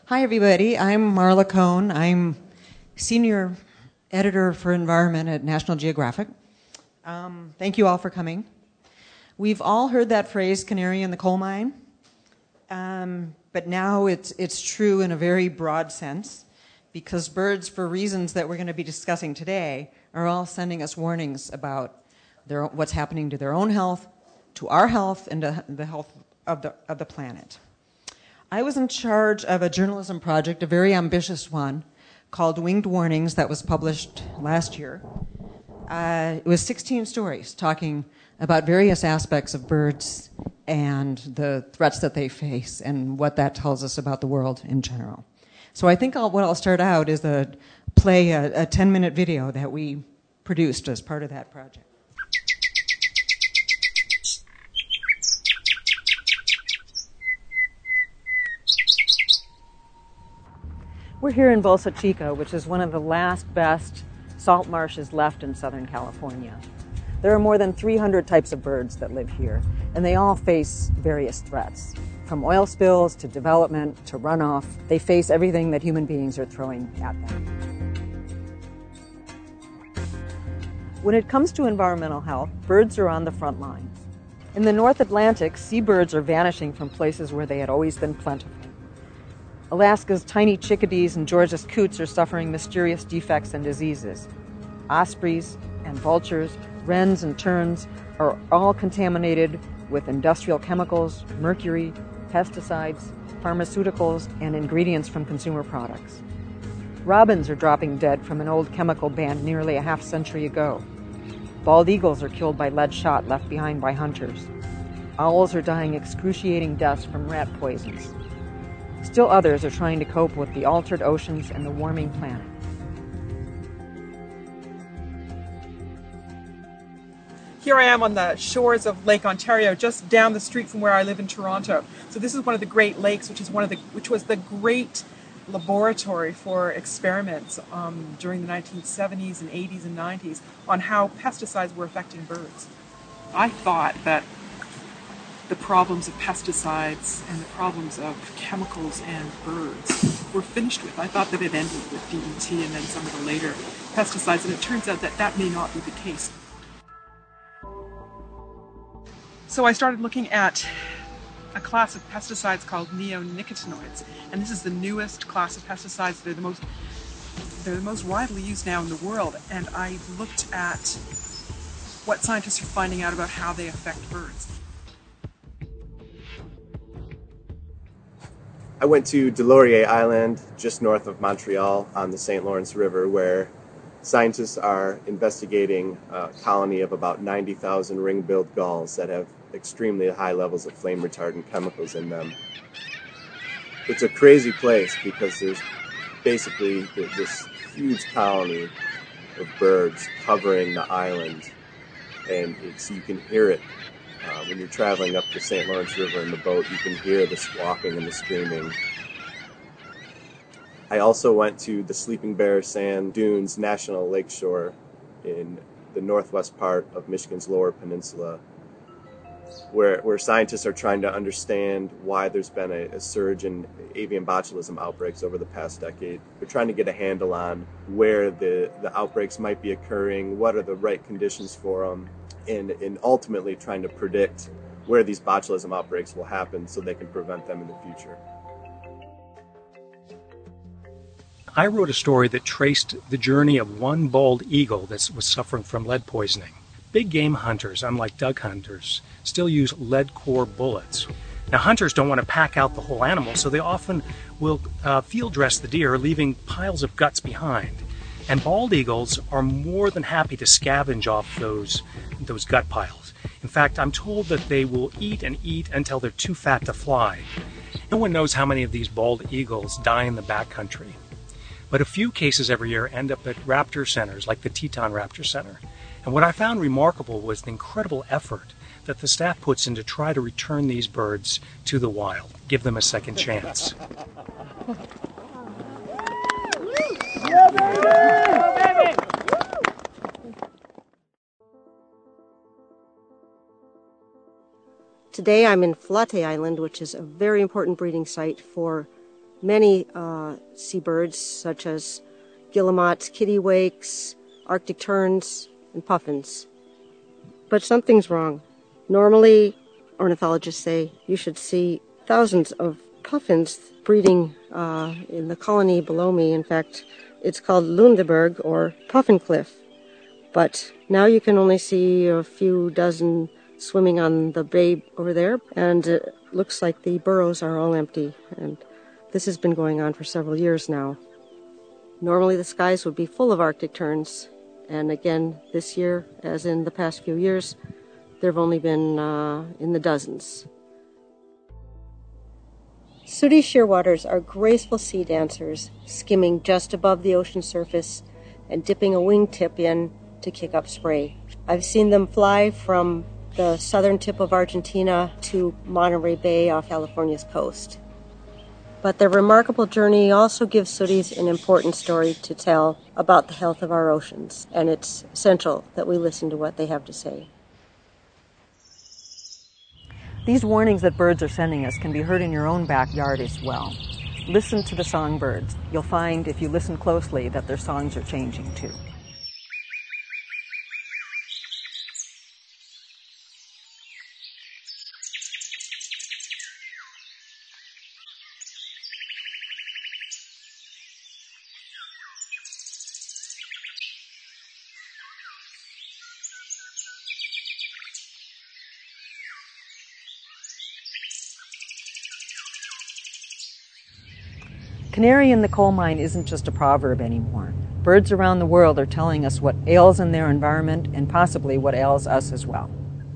Hi, everybody. I'm Marla Cohn. I'm Senior Editor for Environment at National Geographic. Thank you all for coming. We've all heard that phrase, canary in the coal mine, but now it's true in a very broad sense, because birds, for reasons that we're going to be discussing today, are all sending us warnings about what's happening to their own health, to our health, and to the health of the planet. I was in charge of a journalism project, a very ambitious one, called Winged Warnings, that was published last year. It was 16 stories talking about various aspects of birds and the threats that they face and what that tells us about the world in general. So I think what I'll start out is play a 10-minute video that we produced as part of that project. We're here in Bolsa Chica, which is one of the last best salt marshes left in Southern California. There are more than 300 types of birds that live here, and they all face various threats. From oil spills to development to runoff, they face everything that human beings are throwing at them. When it comes to environmental health, birds are on the front lines. In the North Atlantic, seabirds are vanishing from places where they had always been plentiful. Alaska's tiny chickadees and Georgia's coots are suffering mysterious defects and diseases. Ospreys and vultures, wrens and terns are all contaminated with industrial chemicals, mercury, pesticides, pharmaceuticals, and ingredients from consumer products. Robins are dropping dead from an old chemical ban nearly a half-century ago. Bald eagles are killed by lead shot left behind by hunters. Owls are dying excruciating deaths from rat poisons. Still others are trying to cope with the altered oceans and the warming planet. Here I am on the shores of Lake Ontario, just down the street from where I live in Toronto. So this is one of the Great Lakes, which was the great laboratory for experiments during the 1970s and 80s and 90s on how pesticides were affecting birds. I thought that the problems of pesticides and the problems of chemicals and birds were finished with. I thought that it ended with DDT and then some of the later pesticides, and it turns out that that may not be the case. So I started looking at a class of pesticides called neonicotinoids, and this is the newest class of pesticides. They're the most widely used now in the world, and I looked at what scientists are finding out about how they affect birds. I went to Des-Lauriers Island, just north of Montreal on the St. Lawrence River, where scientists are investigating a colony of about 90,000 ring-billed gulls that have extremely high levels of flame retardant chemicals in them. It's a crazy place because there's basically this huge colony of birds covering the island, and you can hear it. When you're traveling up the St. Lawrence River in the boat, you can hear the squawking and the screaming. I also went to the Sleeping Bear Sand Dunes National Lakeshore in the northwest part of Michigan's Lower Peninsula, where scientists are trying to understand why there's been a surge in avian botulism outbreaks over the past decade. They're trying to get a handle on where the outbreaks might be occurring, what are the right conditions for them, and ultimately trying to predict where these botulism outbreaks will happen so they can prevent them in the future. I wrote a story that traced the journey of one bald eagle that was suffering from lead poisoning. Big game hunters, unlike duck hunters, still use lead core bullets. Now, hunters don't want to pack out the whole animal, so they often will field dress the deer, leaving piles of guts behind. And bald eagles are more than happy to scavenge off those gut piles. In fact, I'm told that they will eat and eat until they're too fat to fly. No one knows how many of these bald eagles die in the backcountry. But a few cases every year end up at raptor centers, like the Teton Raptor Center. And what I found remarkable was the incredible effort that the staff puts in to try to return these birds to the wild, give them a second chance. Yeah, baby! Today I'm in Flate Island, which is a very important breeding site for many seabirds, such as guillemots, kittiwakes, Arctic terns, and puffins. But something's wrong. Normally, ornithologists say you should see thousands of puffins breeding in the colony below me. In fact, it's called Lundeberg or Puffin Cliff. But now you can only see a few dozen swimming on the bay over there, and it looks like the burrows are all empty. And this has been going on for several years now. Normally the skies would be full of Arctic terns, and again this year, as in the past few years, there have only been in the dozens. Sooty shearwaters are graceful sea dancers, skimming just above the ocean surface and dipping a wingtip in to kick up spray. I've seen them fly from the southern tip of Argentina to Monterey Bay off California's coast. But their remarkable journey also gives sooties an important story to tell about the health of our oceans, and it's essential that we listen to what they have to say. These warnings that birds are sending us can be heard in your own backyard as well. Listen to the songbirds. You'll find, if you listen closely, that their songs are changing too. Canary in the coal mine isn't just a proverb anymore. Birds around the world are telling us what ails in their environment and possibly what ails us as well.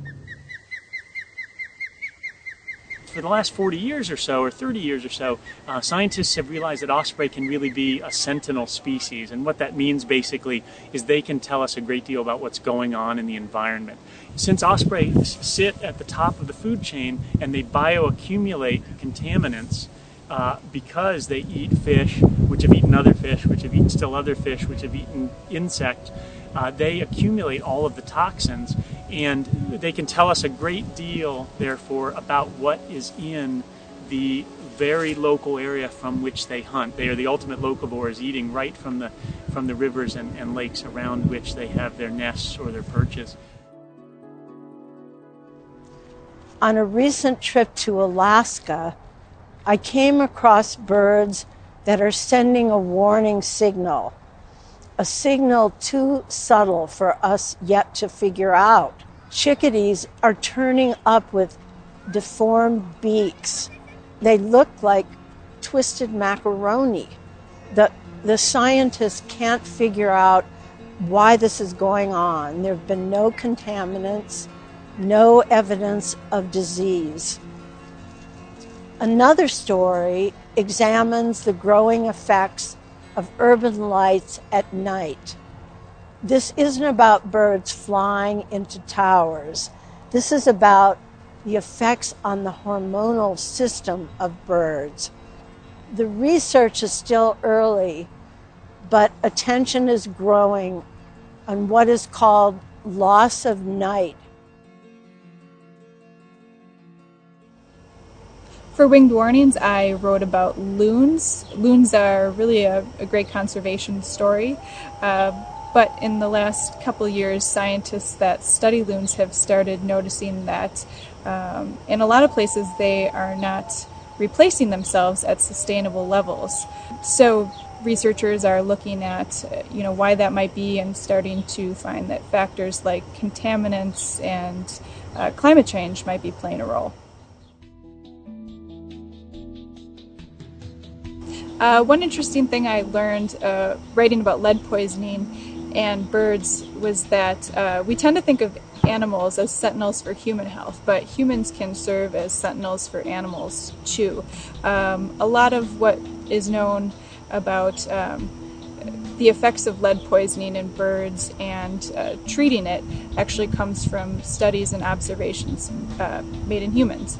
For the last 40 years or so, or 30 years or so, scientists have realized that osprey can really be a sentinel species. And what that means basically is they can tell us a great deal about what's going on in the environment. Since ospreys sit at the top of the food chain and they bioaccumulate contaminants, because they eat fish, which have eaten other fish, which have eaten still other fish, which have eaten insects, they accumulate all of the toxins, and they can tell us a great deal, therefore, about what is in the very local area from which they hunt. They are the ultimate locavores, eating right from the rivers and lakes around which they have their nests or their perches. On a recent trip to Alaska, I came across birds that are sending a warning signal, a signal too subtle for us yet to figure out. Chickadees are turning up with deformed beaks. They look like twisted macaroni. The scientists can't figure out why this is going on. There have been no contaminants, no evidence of disease. Another story examines the growing effects of urban lights at night. This isn't about birds flying into towers. This is about the effects on the hormonal system of birds. The research is still early, but attention is growing on what is called loss of night. For Winged Warnings, I wrote about loons. Loons are really a great conservation story, but in the last couple of years, scientists that study loons have started noticing that in a lot of places they are not replacing themselves at sustainable levels. So researchers are looking at why that might be, and starting to find that factors like contaminants and climate change might be playing a role. One interesting thing I learned writing about lead poisoning and birds was that we tend to think of animals as sentinels for human health, but humans can serve as sentinels for animals too. A lot of what is known about the effects of lead poisoning in birds and treating it actually comes from studies and observations made in humans.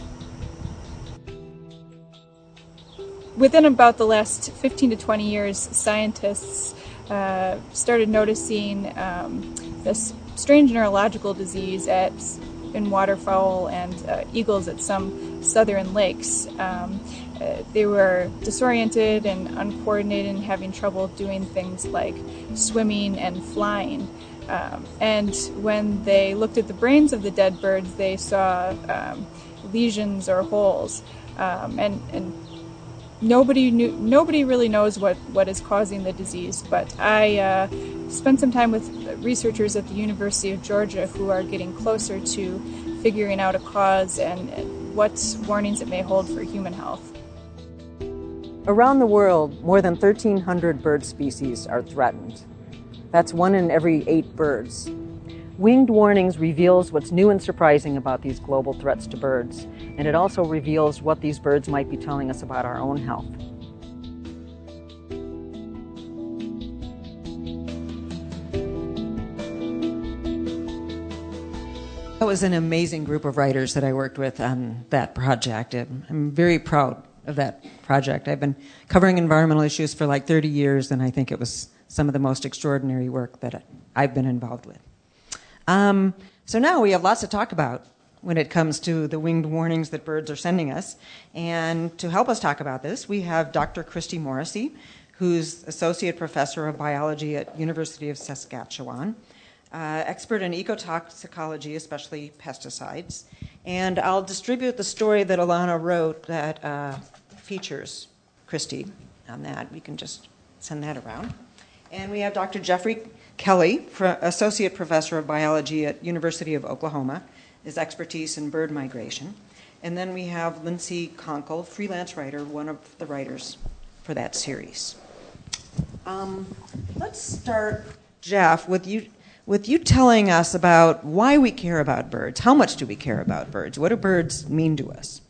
Within about the last 15 to 20 years, scientists started noticing this strange neurological disease at in waterfowl and eagles at some southern lakes. They were disoriented and uncoordinated and having trouble doing things like swimming and flying. And when they looked at the brains of the dead birds, they saw lesions or holes. And nobody really knows what is causing the disease. But I spent some time with researchers at the University of Georgia who are getting closer to figuring out a cause and what warnings it may hold for human health. Around the world, more than 1,300 bird species are threatened. That's 1 in every 8 birds. Winged Warnings reveals what's new and surprising about these global threats to birds, and it also reveals what these birds might be telling us about our own health. That was an amazing group of writers that I worked with on that project. I'm very proud of that project. I've been covering environmental issues for like 30 years, and I think it was some of the most extraordinary work that I've been involved with. So now we have lots to talk about when it comes to the winged warnings that birds are sending us. And to help us talk about this, we have Dr. Christy Morrissey, who's Associate Professor of Biology at University of Saskatchewan, expert in ecotoxicology, especially pesticides. And I'll distribute the story that Alana wrote that features Christy on that. We can just send that around. And we have Dr. Jeffrey Kelly, Associate Professor of Biology at University of Oklahoma, his expertise in bird migration. And then we have Lindsay Conkle, freelance writer, one of the writers for that series. Let's start, Jeff, with you telling us about why we care about birds. How much do we care about birds? What do birds mean to us?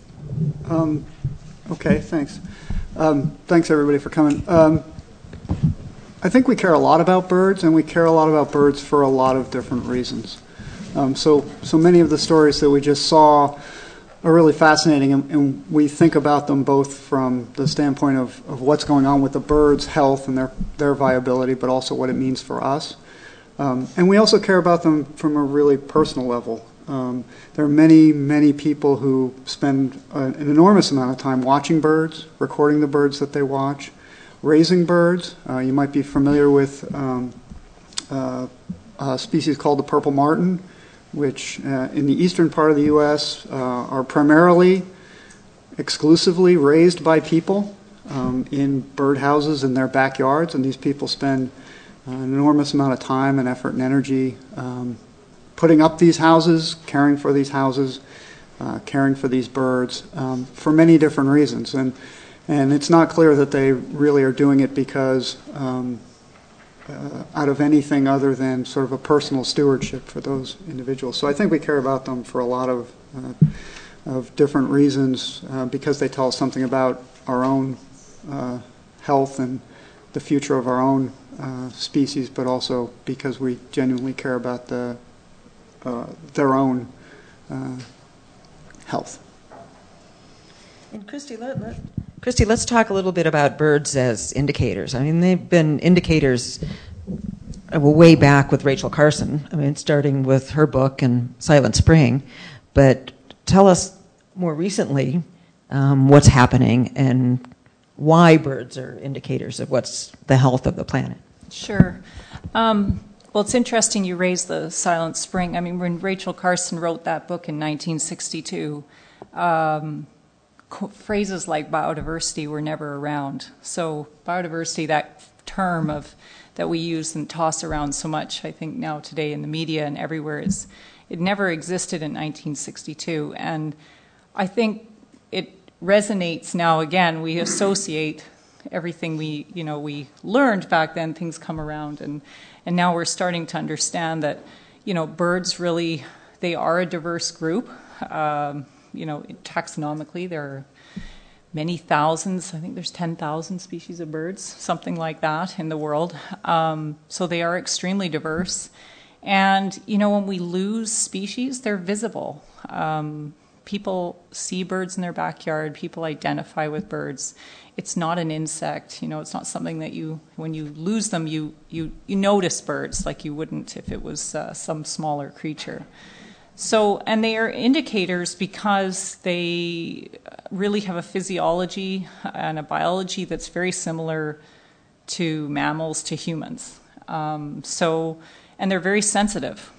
Okay, thanks. Thanks, everybody, for coming. I think we care a lot about birds, and we care a lot about birds for a lot of different reasons. So many of the stories that we just saw are really fascinating, and we think about them both from the standpoint of what's going on with the birds' health and their viability, but also what it means for us. And we also care about them from a really personal level. There are many, many people who spend an enormous amount of time watching birds, recording the birds that they watch, raising birds. You might be familiar with a species called the purple martin, which in the eastern part of the U.S. Are primarily, exclusively raised by people in birdhouses in their backyards, and these people spend an enormous amount of time and effort and energy putting up these houses, caring for these houses, caring for these birds for many different reasons. And it's not clear that they really are doing it because out of anything other than sort of a personal stewardship for those individuals. So I think we care about them for a lot of different reasons because they tell us something about our own health and the future of our own species, but also because we genuinely care about their own health. And Christy, let's talk a little bit about birds as indicators. I mean, they've been indicators way back with Rachel Carson. I mean, starting with her book and Silent Spring. But tell us more recently what's happening and why birds are indicators of what's the health of the planet. Sure. Well, it's interesting you raised the Silent Spring. I mean, when Rachel Carson wrote that book in 1962, phrases like biodiversity were never around. So biodiversity, that term that we use and toss around so much, I think now today in the media and everywhere, it never existed in 1962. And I think it resonates now again. We associate everything we learned back then, things come around, and now we're starting to understand that, birds really, they are a diverse group. Taxonomically, there are many thousands. I think there's 10,000 species of birds, something like that in the world. So they are extremely diverse. And, when we lose species, they're visible. People see birds in their backyard. People identify with birds. It's not an insect. It's not something that when you lose them, you notice birds like you wouldn't if it was some smaller creature. So, and they are indicators because they really have a physiology and a biology that's very similar to mammals, to humans. And they're very sensitive.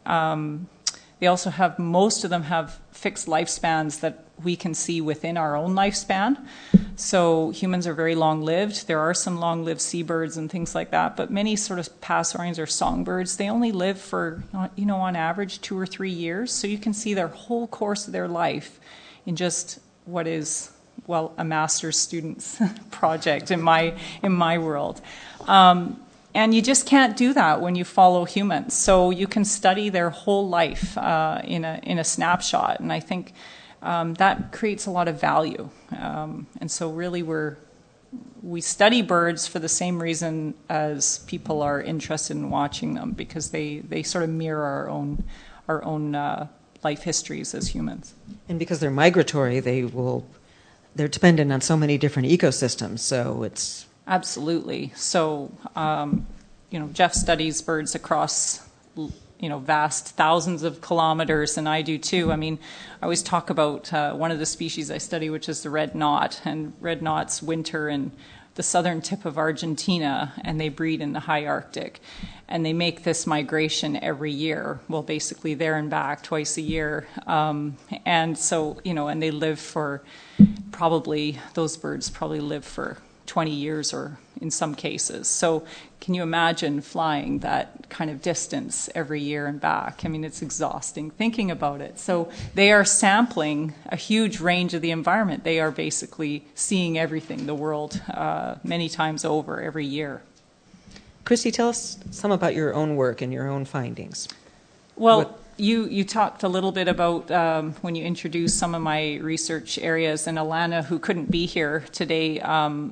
They also have, most of them have fixed lifespans that we can see within our own lifespan. So humans are very long-lived. There are some long-lived seabirds and things like that, but many sort of passerines or songbirds, they only live for, on average 2 or 3 years. So you can see their whole course of their life in just what is, well, a master's student's project in my world. And you just can't do that when you follow humans. So you can study their whole life in a snapshot, and I think that creates a lot of value. And so really we study birds for the same reason as people are interested in watching them, because they sort of mirror our own life histories as humans. And because they're migratory, they're dependent on so many different ecosystems, so it's... Absolutely. So, Jeff studies birds across, vast thousands of kilometers, and I do too. I mean, I always talk about one of the species I study, which is the red knot, and red knots winter in the southern tip of Argentina, and they breed in the high Arctic. And they make this migration every year, well, basically there and back twice a year. And so, and they live for those birds probably live for 20 years or in some cases. So can you imagine flying that kind of distance every year and back? I mean, it's exhausting thinking about it. So they are sampling a huge range of the environment. They are basically seeing everything, the world, many times over every year. Christy, tell us some about your own work and your own findings. Well, you talked a little bit about when you introduced some of my research areas, and Alana, who couldn't be here today,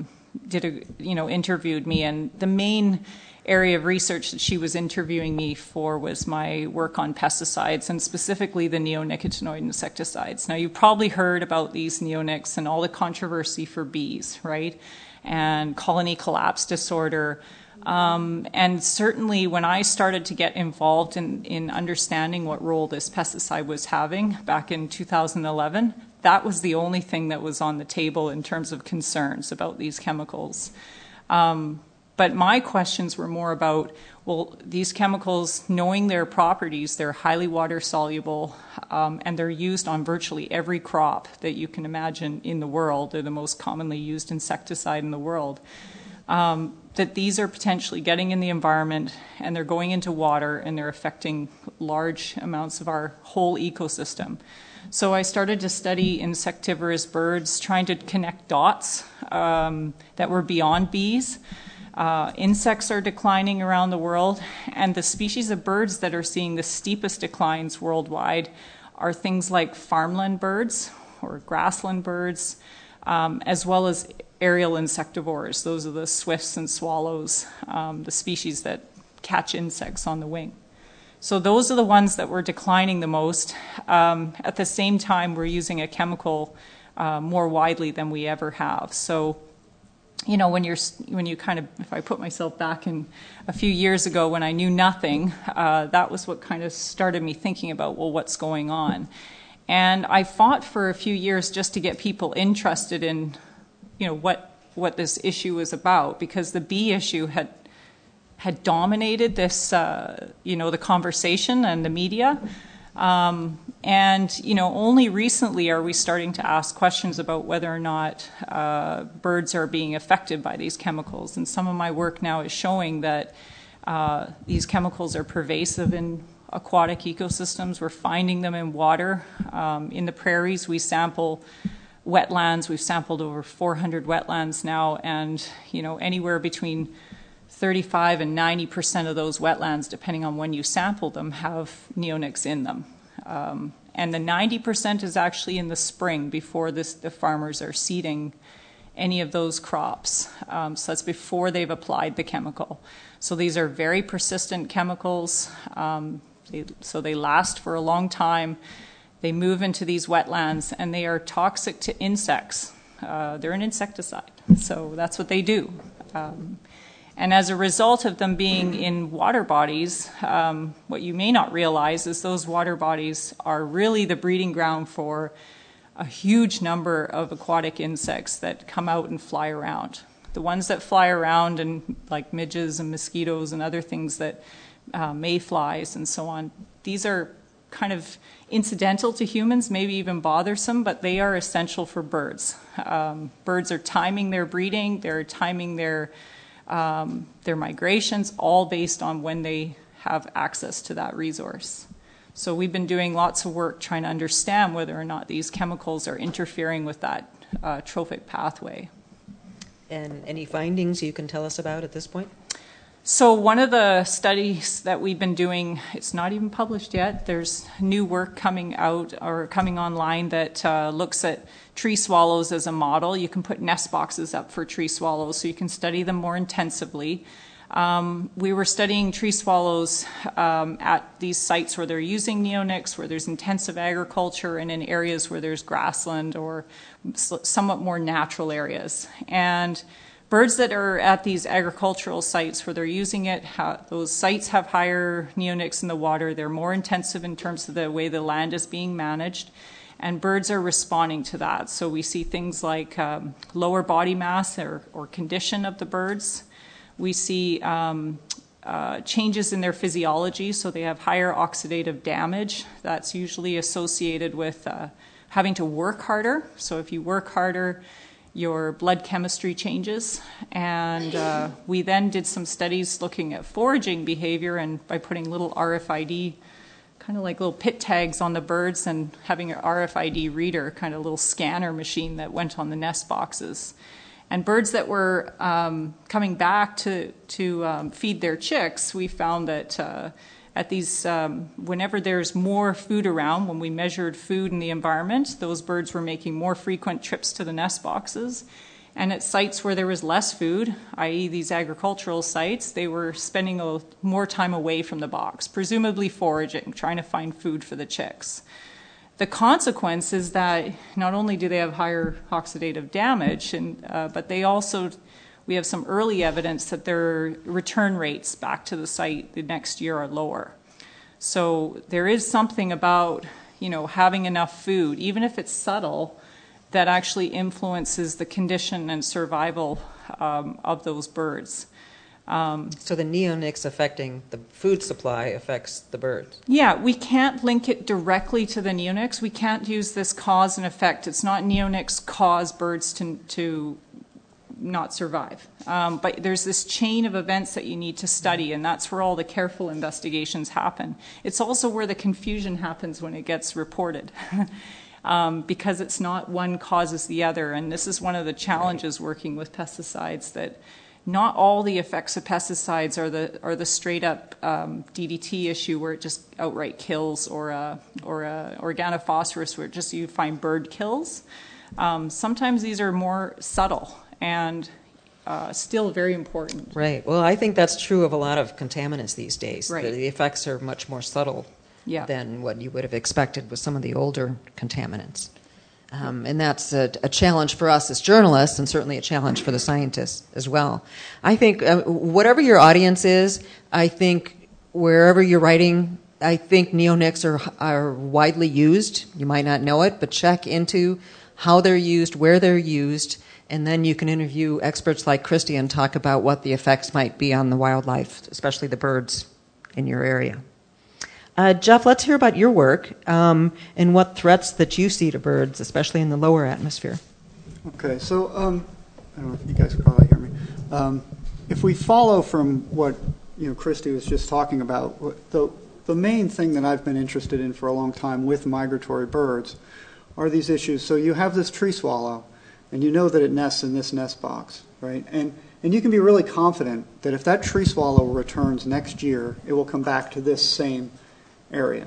interviewed me, and the main area of research that she was interviewing me for was my work on pesticides, and specifically the neonicotinoid insecticides. Now, you've probably heard about these neonics and all the controversy for bees, right? And colony collapse disorder. And certainly when I started to get involved in understanding what role this pesticide was having back in 2011, that was the only thing that was on the table in terms of concerns about these chemicals. But my questions were more about, well, these chemicals, knowing their properties, they're highly water soluble, and they're used on virtually every crop that you can imagine in the world. They're the most commonly used insecticide in the world. That these are potentially getting in the environment, and they're going into water, and they're affecting large amounts of our whole ecosystem. So I started to study insectivorous birds, trying to connect dots that were beyond bees. Insects are declining around the world, and the species of birds that are seeing the steepest declines worldwide are things like farmland birds or grassland birds, as well as aerial insectivores. Those are the swifts and swallows, the species that catch insects on the wing. So those are the ones that were declining the most. At the same time, we're using a chemical more widely than we ever have. So, when you kind of, if I put myself back in a few years ago when I knew nothing, that was what kind of started me thinking about, well, what's going on? And I fought for a few years just to get people interested in, what this issue was about, because the bee issue had dominated this, the conversation and the media. Only recently are we starting to ask questions about whether or not birds are being affected by these chemicals. And some of my work now is showing that these chemicals are pervasive in aquatic ecosystems. We're finding them in water. In the prairies, we sample wetlands. We've sampled over 400 wetlands now, and anywhere between 35 and 90% of those wetlands, depending on when you sample them, have neonics in them. And the 90% is actually in the spring before the farmers are seeding any of those crops. So that's before they've applied the chemical. So these are very persistent chemicals. So they last for a long time. They move into these wetlands, and they are toxic to insects. They're an insecticide, so that's what they do. And as a result of them being in water bodies, what you may not realize is those water bodies are really the breeding ground for a huge number of aquatic insects that come out and fly around. The ones that fly around, and like midges and mosquitoes and other things that mayflies and so on, these are kind of incidental to humans, maybe even bothersome, but they are essential for birds. Birds are timing their breeding, they're timing their migrations, all based on when they have access to that resource. So we've been doing lots of work trying to understand whether or not these chemicals are interfering with that trophic pathway. And any findings you can tell us about at this point? So one of the studies that we've been doing, it's not even published yet. There's new work coming out or coming online that looks at tree swallows as a model. You can put nest boxes up for tree swallows so you can study them more intensively. We were studying tree swallows at these sites where they're using neonics, where there's intensive agriculture, and in areas where there's grassland or somewhat more natural areas. And birds that are at these agricultural sites where they're using it, those sites have higher neonics in the water. They're more intensive in terms of the way the land is being managed, and birds are responding to that. So we see things like lower body mass or condition of the birds. We see changes in their physiology, so they have higher oxidative damage. That's usually associated with having to work harder. So if you work harder, your blood chemistry changes. And we then did some studies looking at foraging behavior, and by putting little RFID, kind of like little pit tags on the birds, and having an RFID reader, kind of a little scanner machine that went on the nest boxes. And birds that were coming back to feed their chicks, we found that at these, whenever there's more food around, when we measured food in the environment, those birds were making more frequent trips to the nest boxes. And at sites where there was less food, i.e. these agricultural sites, they were spending more time away from the box, presumably foraging, trying to find food for the chicks. The consequence is that not only do they have higher oxidative damage, but they also, we have some early evidence that their return rates back to the site the next year are lower. So there is something about, having enough food, even if it's subtle, that actually influences the condition and survival of those birds. So the neonics affecting the food supply affects the birds? Yeah, we can't link it directly to the neonics. We can't use this cause and effect. It's not neonics cause birds to not survive. But there's this chain of events that you need to study, and that's where all the careful investigations happen. It's also where the confusion happens when it gets reported. Because it's not one causes the other. And this is one of the challenges working with pesticides, that not all the effects of pesticides are the straight up DDT issue where it just outright kills, or organophosphorus where just you find bird kills. Sometimes these are more subtle and still very important. Right. Well, I think that's true of a lot of contaminants these days. Right. The effects are much more subtle than what you would have expected with some of the older contaminants. And that's a challenge for us as journalists, and certainly a challenge for the scientists as well. I think whatever your audience is, I think wherever you're writing, I think neonics are widely used. You might not know it, but check into how they're used, where they're used, and then you can interview experts like Christy and talk about what the effects might be on the wildlife, especially the birds in your area. Jeff, let's hear about your work and what threats that you see to birds, especially in the lower atmosphere. Okay, so I don't know if you guys can probably hear me. If we follow from what Christy was just talking about, the main thing that I've been interested in for a long time with migratory birds are these issues. So you have this tree swallow, and you know that it nests in this nest box, right? And you can be really confident that if that tree swallow returns next year, it will come back to this same area.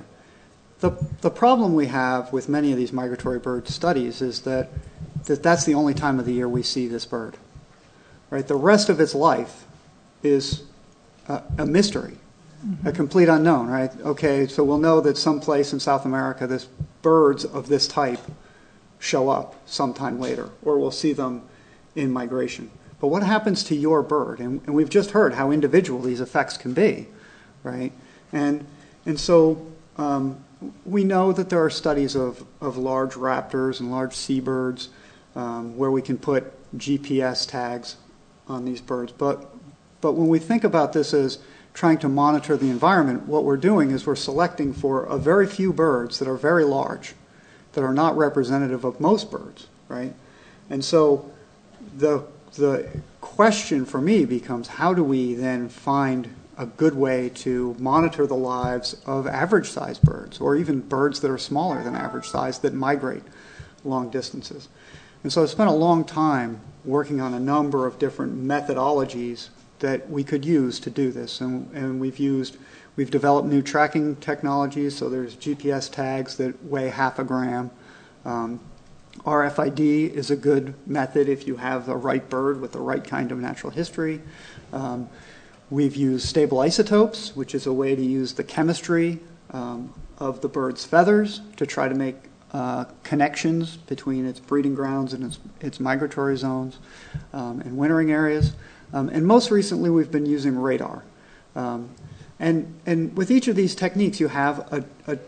The problem we have with many of these migratory bird studies is that's the only time of the year we see this bird. Right? The rest of its life is a mystery, a complete unknown. Right? Okay, so we'll know that someplace in South America, this birds of this type show up sometime later, or we'll see them in migration. but what happens to your bird? And we've just heard how individual these effects can be, right? And so we know that there are studies of large raptors and large seabirds where we can put GPS tags on these birds. But when we think about this as trying to monitor the environment, what we're doing is we're selecting for a very few birds that are very large, that are not representative of most birds, right? And so the question for me becomes, how do we then find a good way to monitor the lives of average-sized birds, or even birds that are smaller than average size that migrate long distances? And so I spent a long time working on a number of different methodologies that we could use to do this. And we've developed new tracking technologies, so there's GPS tags that weigh 0.5 gram. RFID is a good method if you have the right bird with the right kind of natural history. We've used stable isotopes, which is a way to use the chemistry of the bird's feathers to try to make connections between its breeding grounds and its migratory zones and wintering areas. And most recently, we've been using radar. And with each of these techniques, you have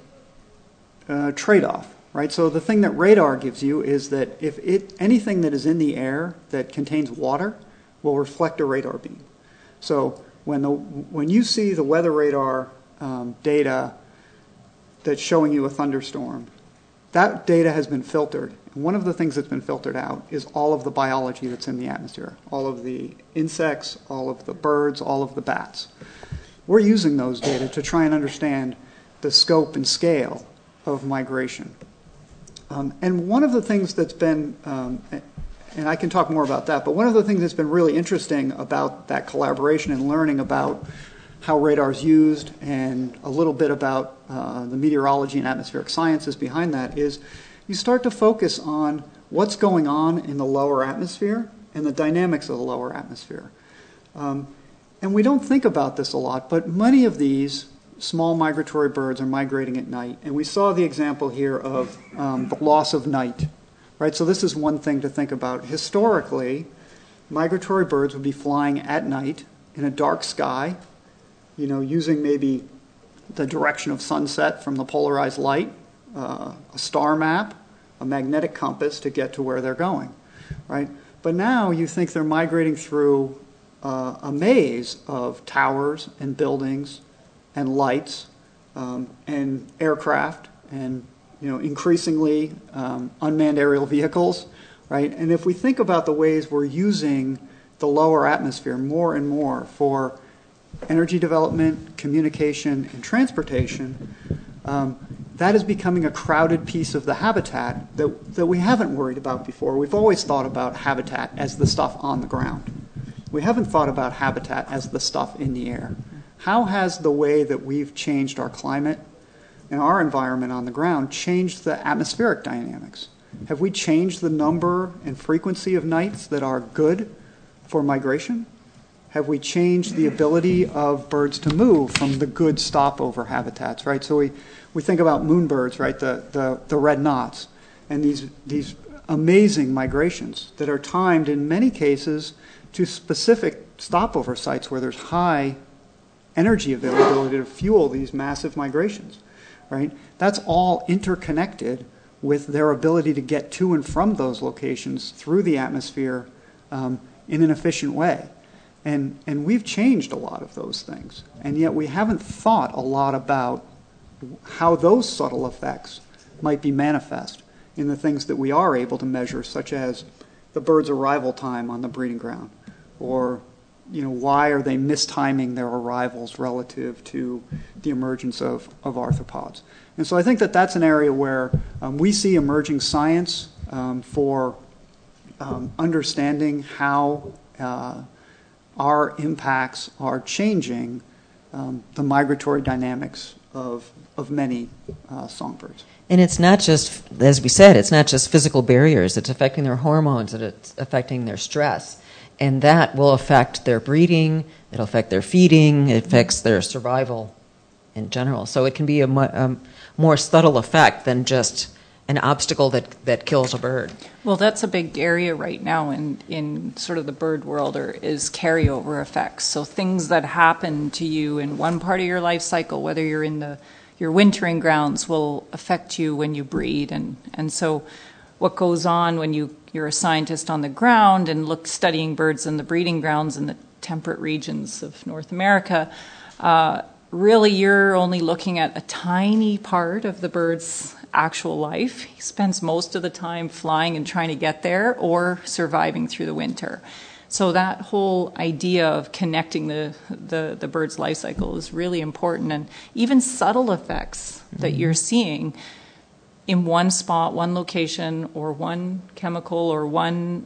a trade-off, right? So the thing that radar gives you is that if anything that is in the air that contains water will reflect a radar beam. So when you see the weather radar data that's showing you a thunderstorm, that data has been filtered. And one of the things that's been filtered out is all of the biology that's in the atmosphere, all of the insects, all of the birds, all of the bats. We're using those data to try and understand the scope and scale of migration. And one of the things that's been, and I can talk more about that, but one of the things that's been really interesting about that collaboration and learning about how radar is used and a little bit about the meteorology and atmospheric sciences behind that is you start to focus on what's going on in the lower atmosphere and the dynamics of the lower atmosphere. And we don't think about this a lot, but many of these small migratory birds are migrating at night. And we saw the example here of the loss of night, right? So this is one thing to think about. Historically, migratory birds would be flying at night in a dark sky, using maybe the direction of sunset from the polarized light, a star map, a magnetic compass to get to where they're going, right? But now you think they're migrating through a maze of towers and buildings and lights and aircraft and increasingly unmanned aerial vehicles, right? And if we think about the ways we're using the lower atmosphere more and more for energy development, communication, and transportation, that is becoming a crowded piece of the habitat that we haven't worried about before. We've always thought about habitat as the stuff on the ground. We haven't thought about habitat as the stuff in the air. How has the way that we've changed our climate and our environment on the ground changed the atmospheric dynamics? Have we changed the number and frequency of nights that are good for migration? Have we changed the ability of birds to move from the good stopover habitats, right? So we think about moonbirds, right, the red knots, and these amazing migrations that are timed in many cases to specific stopover sites where there's high energy availability to fuel these massive migrations, right? That's all interconnected with their ability to get to and from those locations through the atmosphere in an efficient way. And we've changed a lot of those things, and yet we haven't thought a lot about how those subtle effects might be manifest in the things that we are able to measure, such as the bird's arrival time on the breeding ground, or why are they mistiming their arrivals relative to the emergence of arthropods. And so I think that that's an area where we see emerging science for understanding how our impacts are changing the migratory dynamics of many songbirds. And it's not just, as we said, it's not just physical barriers. It's affecting their hormones, and it's affecting their stress. And that will affect their breeding, it'll affect their feeding, it affects their survival in general. So it can be a more subtle effect than just an obstacle that kills a bird. Well, that's a big area right now in sort of the bird world is carryover effects. So things that happen to you in one part of your life cycle, whether you're in your wintering grounds, will affect you when you breed. And so what goes on when you're a scientist on the ground and studying birds in the breeding grounds in the temperate regions of North America, really you're only looking at a tiny part of the bird's actual life. He spends most of the time flying and trying to get there or surviving through the winter. So that whole idea of connecting the bird's life cycle is really important, and even subtle effects that you're seeing in one spot, one location, or one chemical, or one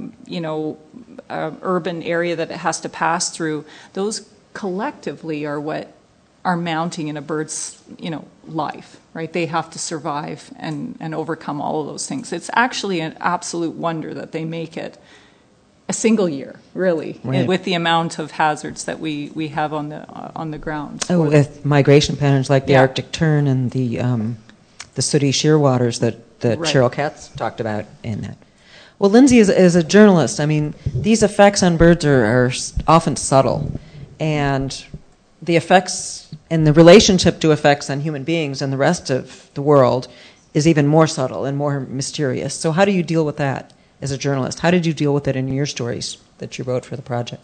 urban area that it has to pass through, those collectively are what are mounting in a bird's life, right? They have to survive and overcome all of those things. It's actually an absolute wonder that they make it a single year, really, right, with the amount of hazards that we have on the ground. With migration patterns like the Arctic tern and the sooty shearwaters that right. Cheryl Katz talked about in that. Well, Lindsay is a journalist. I mean, these effects on birds are often subtle, and the effects and the relationship to effects on human beings and the rest of the world is even more subtle and more mysterious. So how do you deal with that as a journalist? How did you deal with it in your stories that you wrote for the project?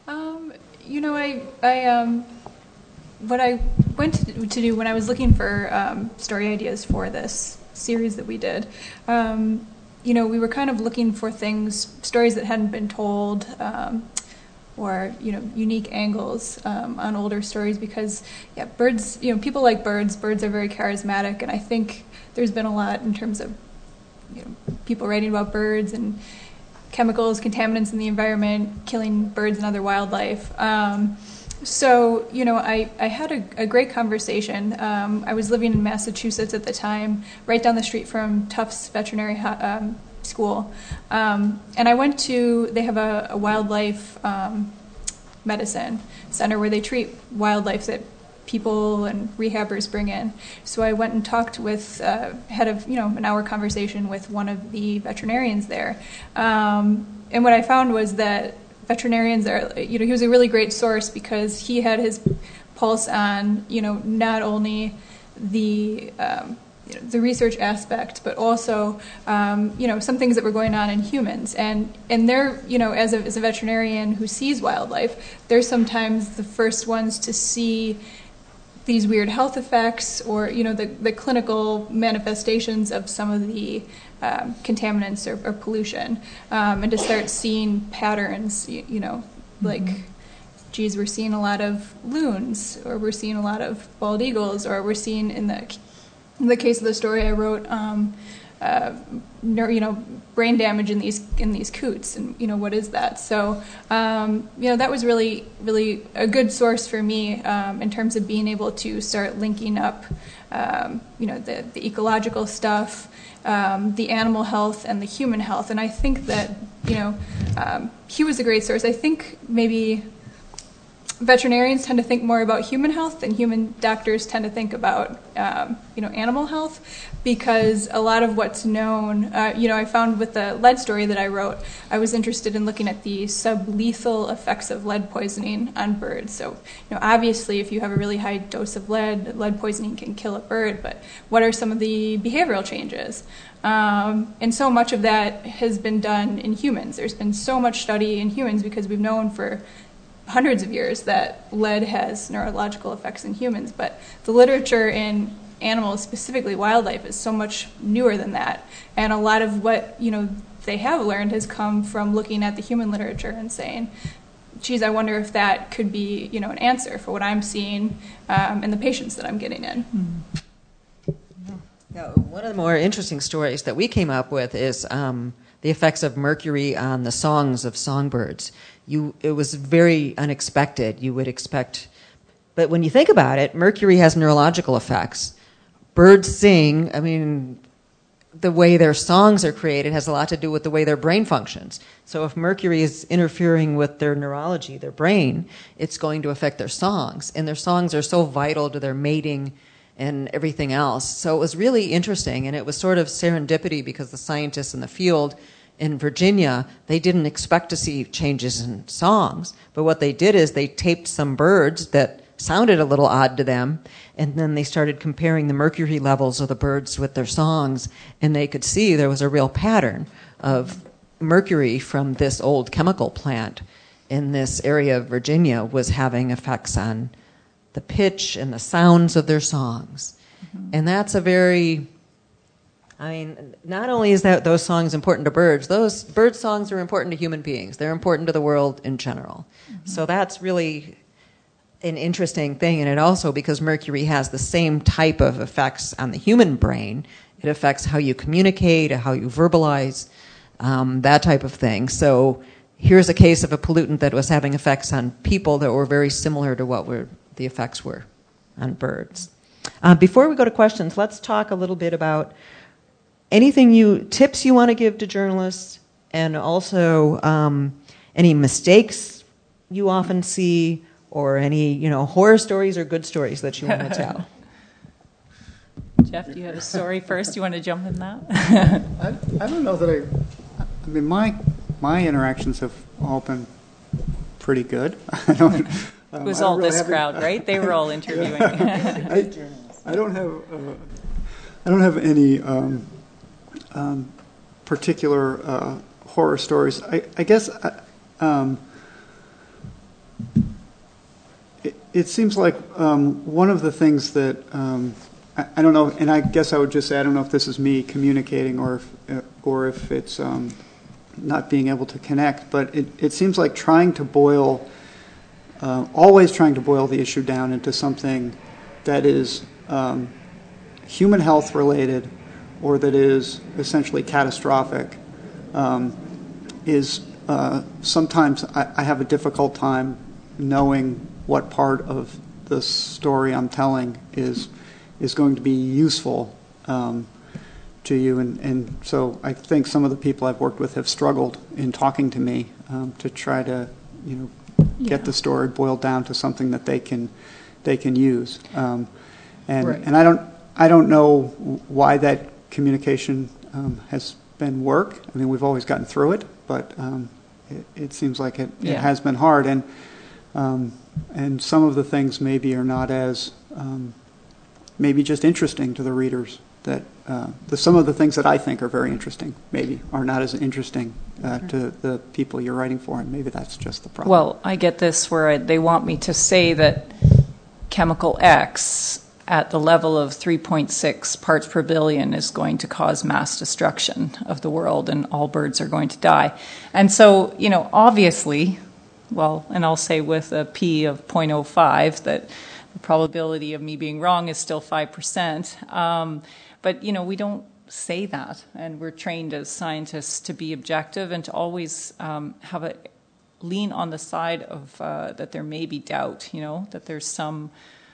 What I went to do when I was looking for story ideas for this series that we did, we were kind of looking for stories that hadn't been told, or unique angles on older stories, because birds, people like birds. Birds are very charismatic, and I think there's been a lot in terms of people writing about birds and chemicals, contaminants in the environment, killing birds and other wildlife. So I had a great conversation. I was living in Massachusetts at the time, right down the street from Tufts Veterinary School, and I went to. They have a wildlife medicine center where they treat wildlife that people and rehabbers bring in. So I went and talked with, had an hour conversation with one of the veterinarians there, and what I found was that veterinarians are, he was a really great source because he had his pulse on, not only the research aspect, but also, some things that were going on in humans. And they're, as a veterinarian who sees wildlife, they're sometimes the first ones to see these weird health effects or, the clinical manifestations of some of the contaminants or pollution, and to start seeing patterns, like, geez, we're seeing a lot of loons, or we're seeing a lot of bald eagles, or we're seeing in the case of the story I wrote, brain damage in these coots, and what is that? So that was really, really a good source for me in terms of being able to start linking up, the ecological stuff, the animal health, and the human health. And I think that he was a great source. I think maybe veterinarians tend to think more about human health than human doctors tend to think about, animal health, because a lot of what's known, I found with the lead story that I wrote, I was interested in looking at the sublethal effects of lead poisoning on birds. So, obviously, if you have a really high dose of lead poisoning can kill a bird, but what are some of the behavioral changes? And so much of that has been done in humans. There's been so much study in humans because we've known for hundreds of years that lead has neurological effects in humans, but the literature in animals, specifically wildlife, is so much newer than that. And a lot of what they have learned has come from looking at the human literature and saying, geez, I wonder if that could be an answer for what I'm seeing in the patients that I'm getting in. Now, one of the more interesting stories that we came up with is the effects of mercury on the songs of songbirds. It was very unexpected. You would expect, but when you think about it, mercury has neurological effects. Birds sing. I mean, the way their songs are created has a lot to do with the way their brain functions. So if mercury is interfering with their neurology, their brain, it's going to affect their songs. And their songs are so vital to their mating and everything else. So it was really interesting, and it was sort of serendipity because the scientists in the field in Virginia, they didn't expect to see changes in songs, but what they did is they taped some birds that sounded a little odd to them, and then they started comparing the mercury levels of the birds with their songs, and they could see there was a real pattern of mercury from this old chemical plant in this area of Virginia was having effects on the pitch and the sounds of their songs. Mm-hmm. And that's a very... not only is those songs important to birds, those bird songs are important to human beings. They're important to the world in general. Mm-hmm. So that's really an interesting thing. And it also, because mercury has the same type of effects on the human brain, it affects how you communicate, how you verbalize, that type of thing. So here's a case of a pollutant that was having effects on people that were very similar to what the effects were on birds. Before we go to questions, let's talk a little bit about tips you want to give to journalists, and also any mistakes you often see, or any horror stories or good stories that you want to tell. Jeff, do you have a story first? You want to jump in that? I don't know that I mean, my interactions have all been pretty good. It was all really this crowd, right? They were all interviewing. I don't have any particular horror stories. I guess it seems like one of the things that I don't know, and I guess I would just say I don't know if this is me communicating or if it's not being able to connect, but it seems like always trying to boil the issue down into something that is human health related, or that is essentially catastrophic, is sometimes I have a difficult time knowing what part of the story I'm telling is going to be useful to you. And so I think some of the people I've worked with have struggled in talking to me to try to get the story boiled down to something that they can use. Right. And I don't know why that communication has been work. I mean, we've always gotten through it, but it seems like it has been hard. And some of the things maybe are not as maybe just interesting to the readers. That some of the things that I think are very interesting maybe are not as interesting to the people you're writing for, and maybe that's just the problem. Well, I get this where they want me to say that chemical X at the level of 3.6 parts per billion is going to cause mass destruction of the world, and all birds are going to die. And so, obviously, and I'll say with a P of 0.05 that the probability of me being wrong is still 5%. But, we don't say that, and we're trained as scientists to be objective and to always have a lean on the side of that there may be doubt, that there's some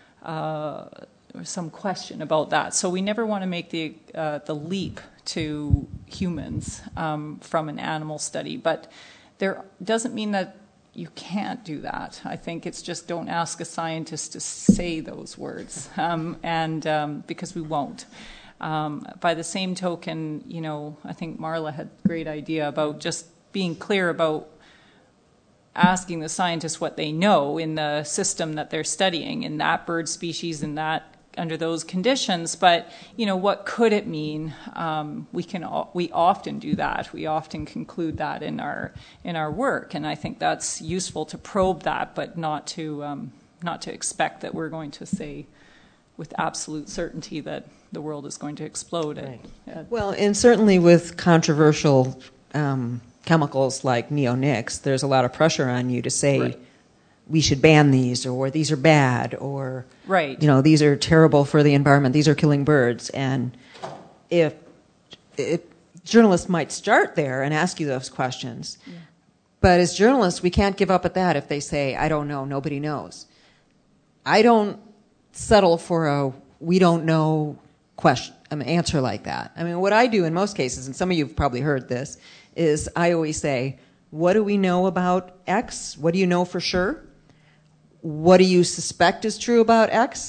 question about that. So we never want to make the leap to humans from an animal study, but there doesn't mean that you can't do that. I think it's just don't ask a scientist to say those words, because we won't. By the same token, I think Marla had a great idea about just being clear about asking the scientists what they know in the system that they're studying, in that bird species, in that under those conditions. But what could it mean? We often do that. We often conclude that in our work, and I think that's useful to probe that, but not to expect that we're going to say with absolute certainty that the world is going to explode. Right. Well, and certainly with controversial chemicals like neonics, there's a lot of pressure on you to say we should ban these, or these are bad, or these are terrible for the environment, these are killing birds. And if journalists might start there and ask you those questions, but as journalists, we can't give up at that if they say, I don't know, nobody knows. I don't settle for a we don't know answer like that. I mean, what I do in most cases, and some of you have probably heard this, is I always say, what do we know about X? What do you know for sure? What do you suspect is true about X?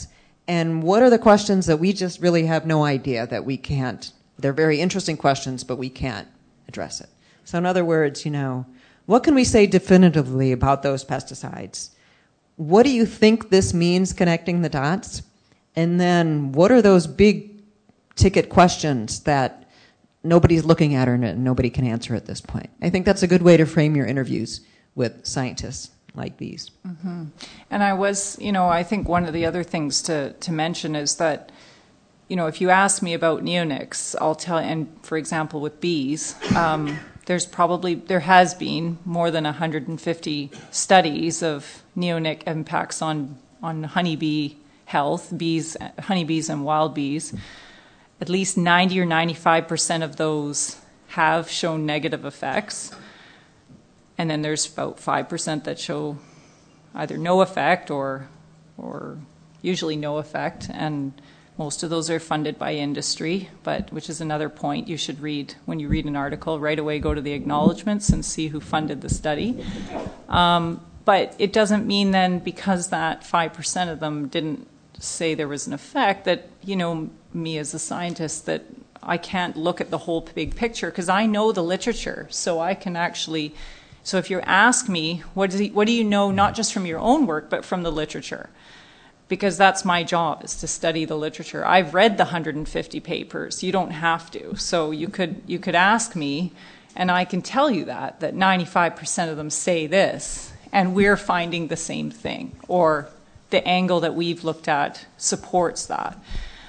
And what are the questions that we just really have no idea that we can't? They're very interesting questions, but we can't address it. So in other words, what can we say definitively about those pesticides? What do you think this means, connecting the dots? And then what are those big ticket questions that nobody's looking at and nobody can answer at this point? I think that's a good way to frame your interviews with scientists like these. Mm-hmm. And I think one of the other things to mention is that, if you ask me about neonics, I'll tell, and for example with bees, there has been more than 150 studies of neonic impacts on honeybee health, honeybees and wild bees. At least 90 or 95% of those have shown negative effects. And then there's about 5% that show either no effect or usually no effect. And most of those are funded by industry, which is another point you should read. When you read an article, right away go to the acknowledgments and see who funded the study. But it doesn't mean then, because that 5% of them didn't say there was an effect, that, me as a scientist, that I can't look at the whole big picture, because I know the literature. So I can actually, so if you ask me, what do you know, not just from your own work, but from the literature? Because that's my job, is to study the literature. I've read the 150 papers. You don't have to. So you could ask me, and I can tell you that 95% of them say this, and we're finding the same thing, or the angle that we've looked at supports that.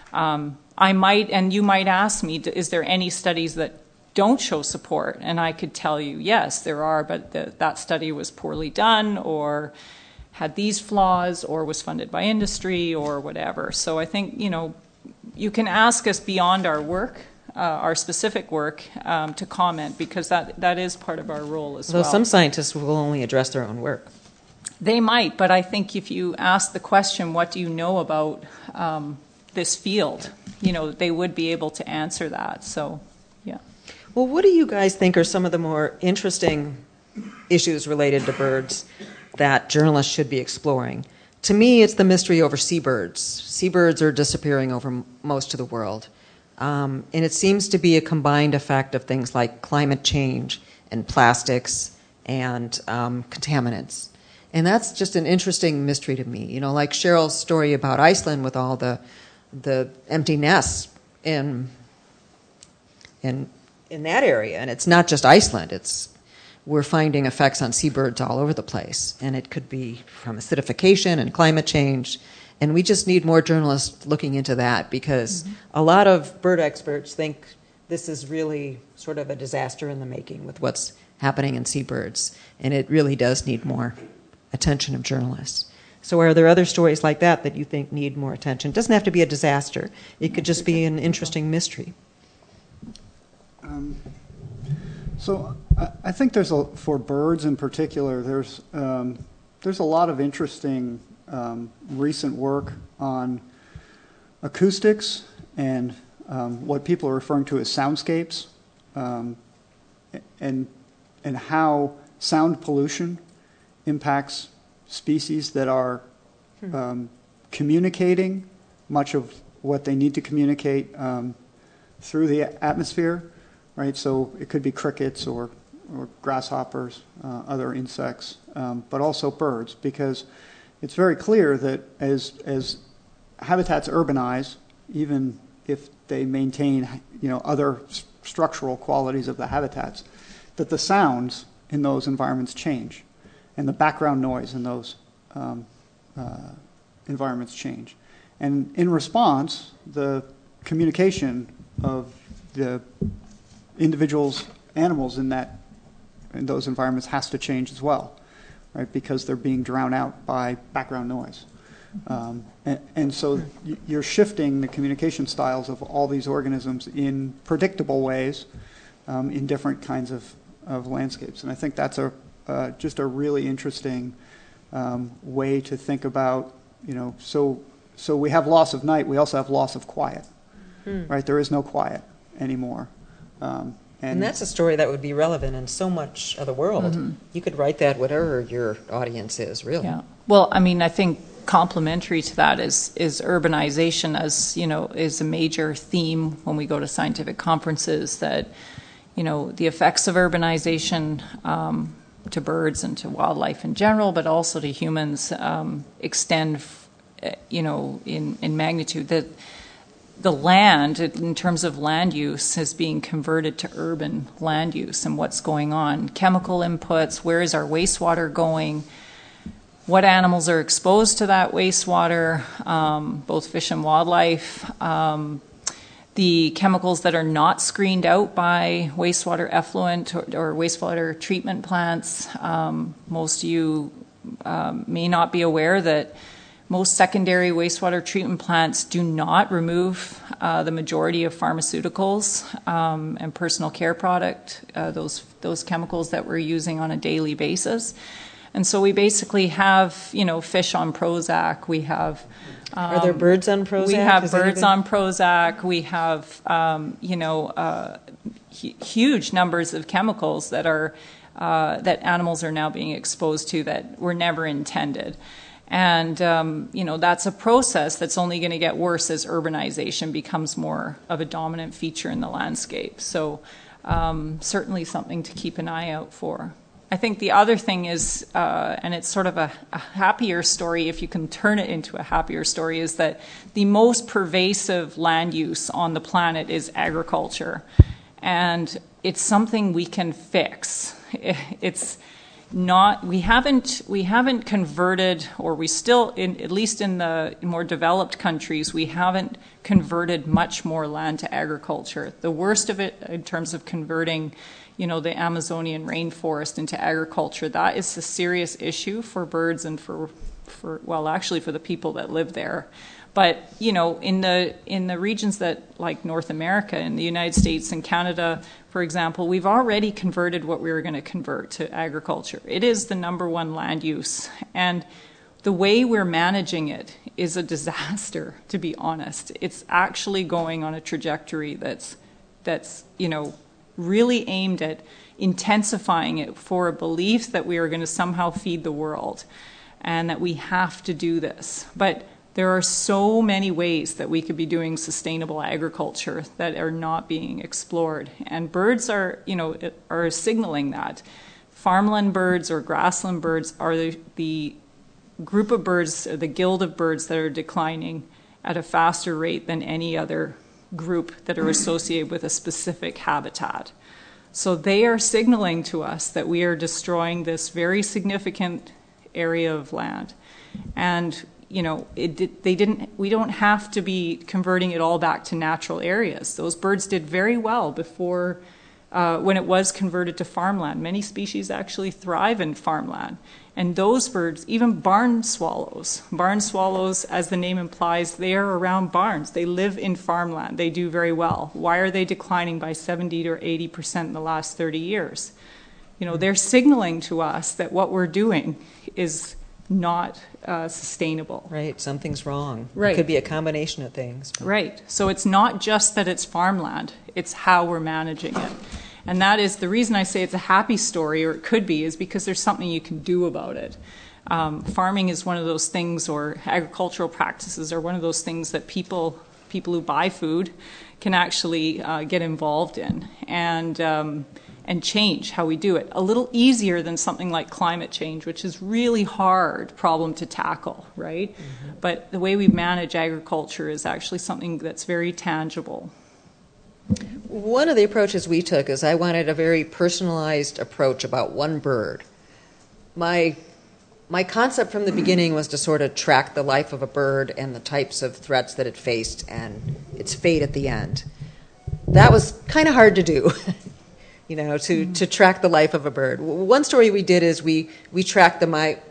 You might ask me, is there any studies that don't show support? And I could tell you, yes, there are, but that study was poorly done, or had these flaws, or was funded by industry, or whatever. So I think, you can ask us beyond our work, our specific work, to comment, because that is part of our role as well. Though some scientists will only address their own work. They might, but I think if you ask the question, what do you know about this field, they would be able to answer that. So, yeah. Well, what do you guys think are some of the more interesting issues related to birds that journalists should be exploring? To me, it's the mystery over seabirds. Seabirds are disappearing over most of the world. And it seems to be a combined effect of things like climate change and plastics and contaminants. And that's just an interesting mystery to me. Like Cheryl's story about Iceland with all the empty nests in that area. And it's not just Iceland. We're finding effects on seabirds all over the place. And it could be from acidification and climate change. And we just need more journalists looking into that, because a lot of bird experts think this is really sort of a disaster in the making with what's happening in seabirds. And it really does need more attention of journalists. So are there other stories like that you think need more attention? It doesn't have to be a disaster. It could just be an interesting mystery. So I think for birds in particular, there's a lot of interesting recent work on acoustics and what people are referring to as soundscapes, and how sound pollution impacts species that are communicating much of what they need to communicate through the atmosphere, right? So it could be crickets or grasshoppers, other insects, but also birds, because it's very clear that as habitats urbanize, even if they maintain other structural qualities of the habitats, that the sounds in those environments change, and the background noise in those environments change. And in response, the communication of the individuals, animals in those environments has to change as well, right? Because they're being drowned out by background noise. And so you're shifting the communication styles of all these organisms in predictable ways in different kinds of landscapes. And I think that's just a really interesting way to think about, so we have loss of night, we also have loss of quiet, right? There is no quiet anymore. And that's a story that would be relevant in so much of the world. You could write that whatever your audience is, really. Yeah. Well, I mean, I think complementary to that is urbanization, as is a major theme when we go to scientific conferences, that the effects of urbanization to birds and to wildlife in general, but also to humans, extend in magnitude. That the land, in terms of land use, is being converted to urban land use, and what's going on. Chemical inputs, where is our wastewater going? What animals are exposed to that wastewater, both fish and wildlife. The chemicals that are not screened out by wastewater effluent or wastewater treatment plants. Most of you may not be aware that most secondary wastewater treatment plants do not remove the majority of pharmaceuticals and personal care product, those chemicals that we're using on a daily basis. And so we basically have, fish on Prozac. We have... Are there birds on Prozac? We have birds on Prozac. We have, huge numbers of chemicals that are that animals are now being exposed to that were never intended. And, that's a process that's only going to get worse as urbanization becomes more of a dominant feature in the landscape. So certainly something to keep an eye out for. I think the other thing is, and it's sort of a happier story, if you can turn it into a happier story, is that the most pervasive land use on the planet is agriculture. And it's something we can fix. It's not, we haven't converted, or we still, at least in the more developed countries, we haven't converted much more land to agriculture. The worst of it in terms of converting the Amazonian rainforest into agriculture, that is a serious issue for birds and for the people that live there. But, in the regions that, like North America, in the United States and Canada, for example, we've already converted what we were going to convert to agriculture. It is the number one land use. And the way we're managing it is a disaster, to be honest. It's actually going on a trajectory that's really aimed at intensifying it for a belief that we are going to somehow feed the world and that we have to do this. But there are so many ways that we could be doing sustainable agriculture that are not being explored. And birds are signaling that. Farmland birds or grassland birds are the group of birds, the guild of birds that are declining at a faster rate than any other group that are associated with a specific habitat. So they are signaling to us that we are destroying this very significant area of land. And we don't have to be converting it all back to natural areas. Those birds did very well before, when it was converted to farmland. Many species actually thrive in farmland. And those birds, even barn swallows, as the name implies, they are around barns. They live in farmland. They do very well. Why are they declining by 70 or 80% in the last 30 years? They're signaling to us that what we're doing is not sustainable. Right, something's wrong. Right. It could be a combination of things. Right. So it's not just that it's farmland, it's how we're managing it. And that is the reason I say it's a happy story, or it could be, is because there's something you can do about it. Farming is one of those things, or agricultural practices are one of those things that people who buy food can actually get involved in and change how we do it. A little easier than something like climate change, which is really hard problem to tackle, right? Mm-hmm. But the way we manage agriculture is actually something that's very tangible. One of the approaches we took is I wanted a very personalized approach about one bird. My concept from the beginning was to sort of track the life of a bird and the types of threats that it faced and its fate at the end. That was kind of hard to do, to track the life of a bird. One story we did is we tracked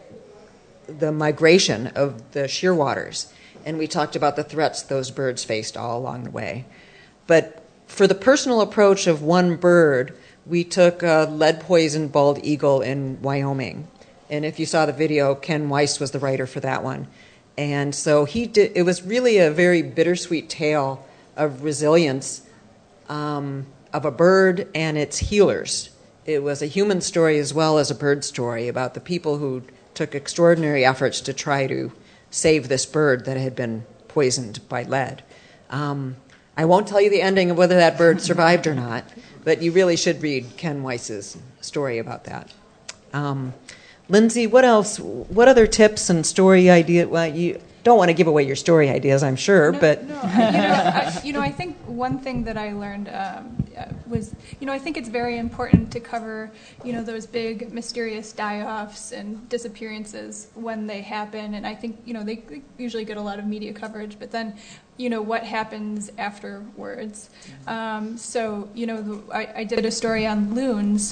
the migration of the shearwaters, and we talked about the threats those birds faced all along the way. But for the personal approach of one bird, we took a lead-poisoned bald eagle in Wyoming. And if you saw the video, Ken Weiss was the writer for that one. And so it was really a very bittersweet tale of resilience of a bird and its healers. It was a human story as well as a bird story about the people who took extraordinary efforts to try to save this bird that had been poisoned by lead. I won't tell you the ending of whether that bird survived or not, but you really should read Ken Weiss's story about that. Lindsay, what else? What other tips and story ideas? Well, you don't want to give away your story ideas, I'm sure, but... No. I think one thing that I learned was, I think it's very important to cover, those big mysterious die-offs and disappearances when they happen. And I think, they usually get a lot of media coverage, but then, what happens afterwards. So, I did a story on loons.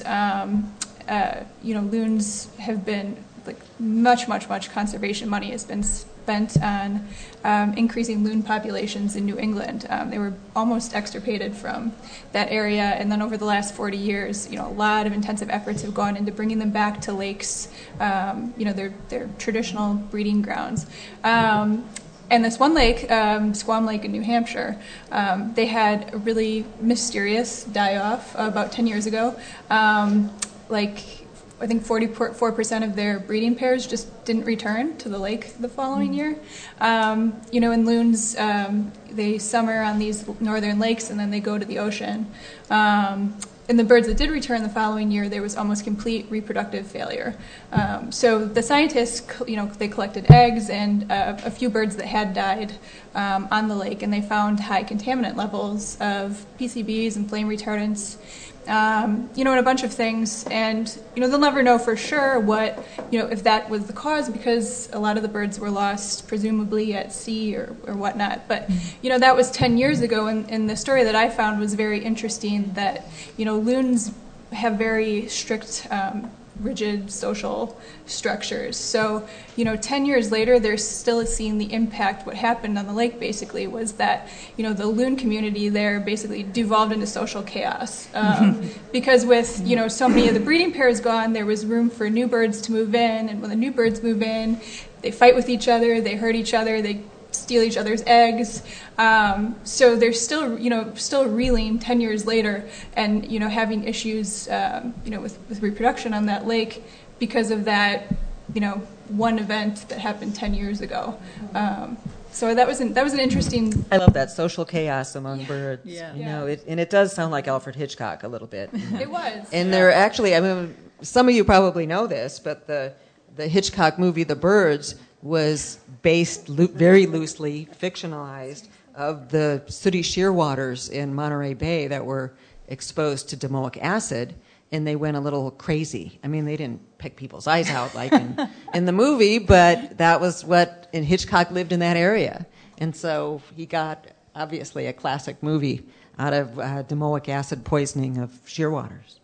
Loons have been, much conservation money has been spent on increasing loon populations in New England. They were almost extirpated from that area, and then over the last 40 years, a lot of intensive efforts have gone into bringing them back to lakes, their traditional breeding grounds. And this one lake, Squam Lake in New Hampshire, they had a really mysterious die-off about 10 years ago. I think 44% of their breeding pairs just didn't return to the lake the following year. And loons, they summer on these northern lakes and then they go to the ocean. And the birds that did return the following year, there was almost complete reproductive failure. So the scientists, they collected eggs and a few birds that had died on the lake, and they found high contaminant levels of PCBs and flame retardants, and a bunch of things. And, they'll never know for sure what, if that was the cause, because a lot of the birds were lost, presumably at sea or whatnot. But, that was 10 years ago, and the story that I found was very interesting that, loons have very strict, rigid social structures. So, 10 years later, they're still seeing the impact. What happened on the lake basically was that, the loon community there basically devolved into social chaos. Because with, so many of the breeding pairs gone, there was room for new birds to move in. And when the new birds move in, they fight with each other, they hurt each other, they steal each other's eggs. So they're still reeling 10 years later and, having issues, with reproduction on that lake because of that, one event that happened 10 years ago. So that was an interesting... I love that, social chaos among birds. Yeah. And it does sound like Alfred Hitchcock a little bit. It was. And there actually, some of you probably know this, but the Hitchcock movie The Birds was based very loosely, fictionalized, of the sooty shearwaters in Monterey Bay that were exposed to domoic acid, and they went a little crazy. They didn't pick people's eyes out like in the movie, but that was what, and Hitchcock lived in that area. And so he got, obviously, a classic movie out of domoic acid poisoning of shearwaters.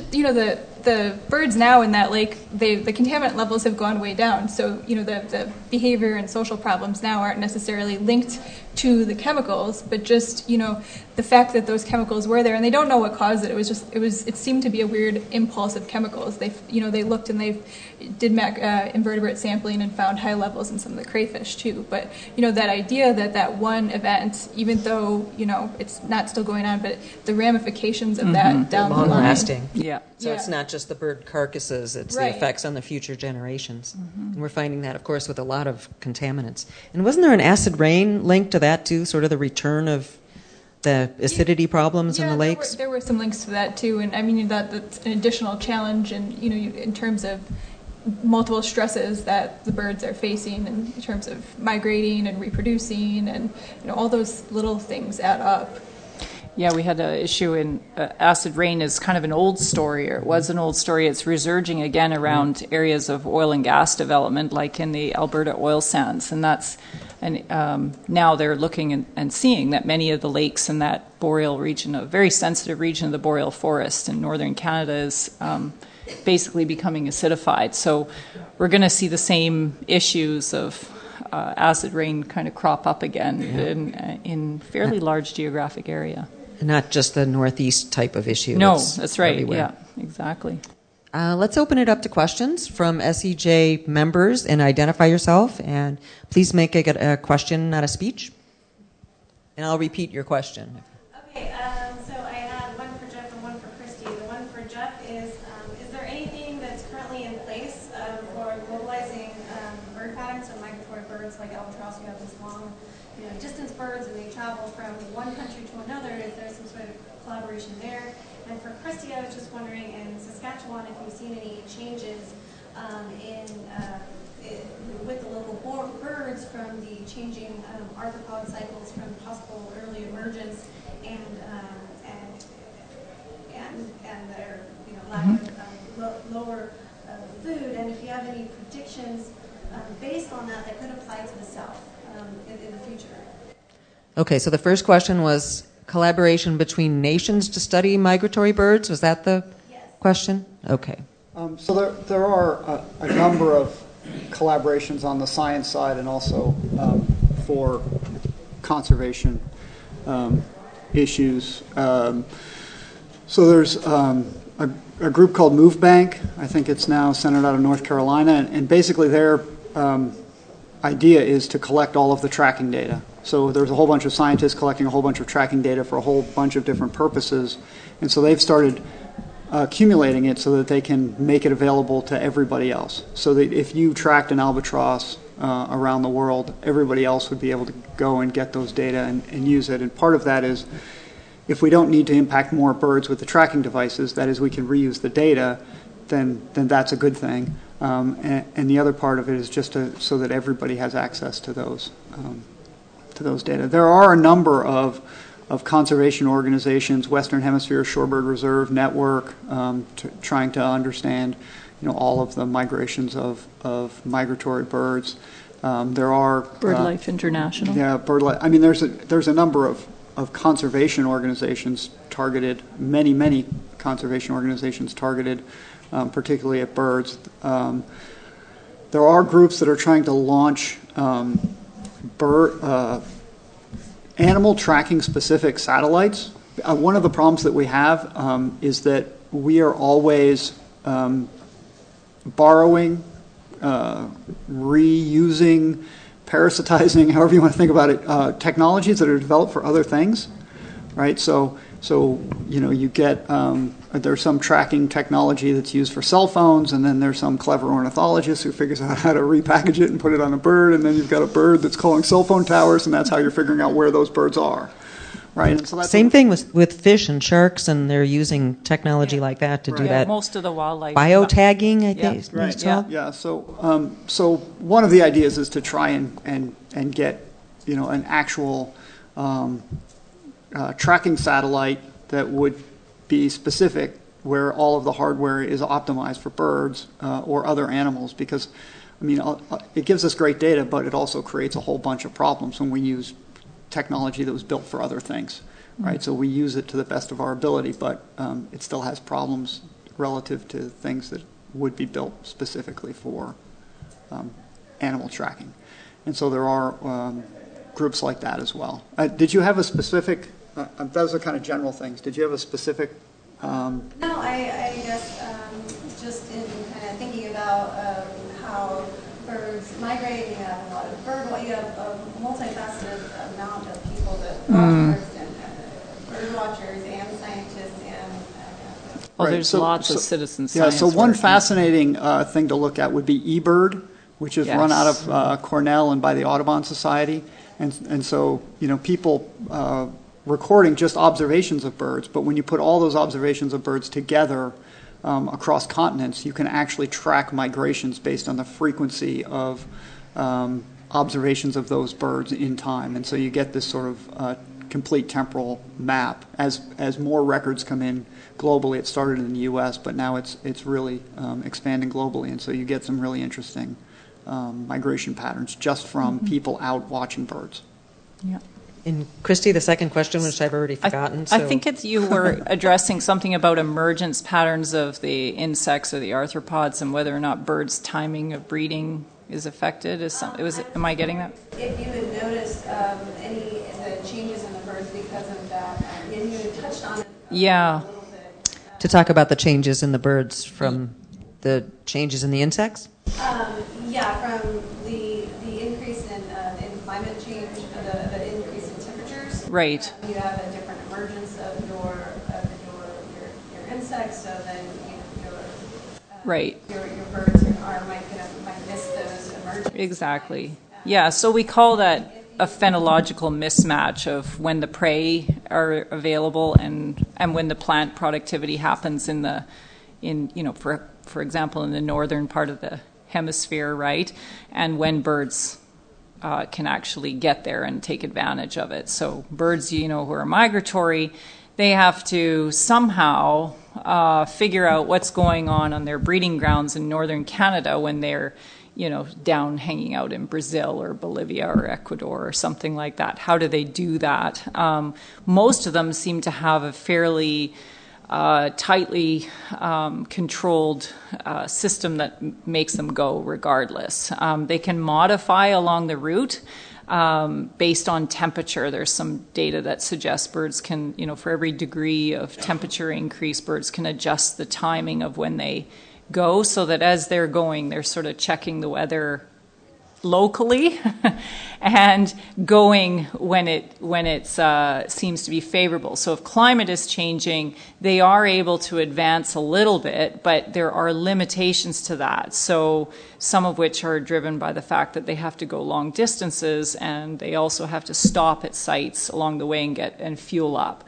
The birds now in that lake, the contaminant levels have gone way down. So, the behavior and social problems now aren't necessarily linked to the chemicals, but just, the fact that those chemicals were there, and they don't know what caused it. It seemed to be a weird impulse of chemicals. They looked and they did invertebrate sampling and found high levels in some of the crayfish too. But, that idea that one event, even though, it's not still going on, but the ramifications of that down the line. Long-lasting. Yeah. So it's not just the bird carcasses, it's the effects on the future generations. And we're finding that, of course, with a lot of contaminants. And wasn't there an acid rain link to that, too, sort of the return of the acidity problems in the lakes? There were some links to that, too. And, that's an additional challenge in terms of multiple stresses that the birds are facing in terms of migrating and reproducing, and all those little things add up. Yeah, we had an issue in acid rain is kind of an old story, or it was an old story. It's resurging again around areas of oil and gas development, like in the Alberta oil sands. And now they're looking and seeing that many of the lakes in that boreal region, a very sensitive region of the boreal forest in northern Canada, is basically becoming acidified. So we're going to see the same issues of acid rain kind of crop up again in fairly large geographic area. Not just the Northeast type of issue. No, that's right. Everywhere. Yeah, exactly. Let's open it up to questions from SEJ members and identify yourself. And please make a question, not a speech. And I'll repeat your question. Okay, so I had one for Jeff and one for Christy. The one for Jeff is there anything that's currently in place for globalizing bird patterns, so migratory birds? birds like albatross who have this long, distance birds, and they travel from one country to another. Is there some sort of collaboration there? And for Christy, I was just wondering, in Saskatchewan, if you've seen any changes with the local birds from the changing arthropod cycles, from possible early emergence, and their lack of lower food, and if you have any predictions based on that could apply to the South in the future. Okay, so the first question was collaboration between nations to study migratory birds. Was that the question? Okay. So there are a number of collaborations on the science side and also for conservation issues. So there's a group called MoveBank. I think it's now centered out of North Carolina, and basically their idea is to collect all of the tracking data. So there's a whole bunch of scientists collecting a whole bunch of tracking data for a whole bunch of different purposes, and so they've started accumulating it so that they can make it available to everybody else. So that if you tracked an albatross around the world, everybody else would be able to go and get those data and use it. And part of that is, if we don't need to impact more birds with the tracking devices, that is, we can reuse the data, then that's a good thing. And the other part of it is just so that everybody has access to those data. There are a number of conservation organizations, Western Hemisphere Shorebird Reserve Network, trying to understand, all of the migrations of migratory birds. There are BirdLife International. Yeah, BirdLife. I mean, there's a number of conservation organizations targeted, many conservation organizations targeted, particularly at birds. There are groups that are trying to launch animal tracking specific satellites. One of the problems that we have is that we are always borrowing, reusing, parasitizing, however you want to think about it, technologies that are developed for other things, right? So you get there's some tracking technology that's used for cell phones, and then there's some clever ornithologist who figures out how to repackage it and put it on a bird, and then you've got a bird that's calling cell phone towers, and that's how you're figuring out where those birds are, right? And so that's Same thing with fish and sharks, and they're using technology like that to do that. Most of the wildlife Biotagging, I think. Right. Yeah. So one of the ideas is to try and get an actual tracking satellite that would be specific, where all of the hardware is optimized for birds or other animals, because it gives us great data, but it also creates a whole bunch of problems when we use technology that was built for other things, right? Mm-hmm. So we use it to the best of our ability, but it still has problems relative to things that would be built specifically for animal tracking. And so there are groups like that as well. Did you have a specific, those are kind of general things, did you have a specific? No, I guess just in kind of thinking about how birds migrate, you have a lot of you have a multifaceted amount of people that watch birds, and bird watchers and scientists and well, there's lots of citizen science. Yeah, so one fascinating thing to look at would be eBird, which is run out of Cornell and by the Audubon Society. And so, people recording just observations of birds, but when you put all those observations of birds together across continents, you can actually track migrations based on the frequency of observations of those birds in time. And so you get this sort of complete temporal map. As more records come in globally, it started in the U.S., but now it's really expanding globally. And so you get some really interesting migration patterns just from people out watching birds. Yeah. And Christy, the second question, which I've already forgotten. I think you were addressing something about emergence patterns of the insects or the arthropods, and whether or not birds' timing of breeding is affected. Am I getting that? If you had noticed any of the changes in the birds because of that, and you had touched on it. Yeah. To talk about the changes in the birds from the changes in the insects? Yeah, from the increase in climate change, the increase in temperatures. Right. You have a different emergence of your insects, so then your birds might miss those emergencies. Exactly. Yeah, so we call that a phenological mismatch of when the prey are available and when the plant productivity happens for example, in the northern part of the hemisphere, right? And when birds can actually get there and take advantage of it. So birds, who are migratory, they have to somehow figure out what's going on their breeding grounds in northern Canada when they're down hanging out in Brazil or Bolivia or Ecuador or something like that. How do they do that? Most of them seem to have a fairly tightly controlled system that makes them go regardless. They can modify along the route based on temperature. There's some data that suggests birds can, for every degree of temperature increase, birds can adjust the timing of when they go, so that as they're going, they're sort of checking the weather locally and going when it seems to be favorable. So if climate is changing, they are able to advance a little bit, but there are limitations to that. So some of which are driven by the fact that they have to go long distances, and they also have to stop at sites along the way and fuel up.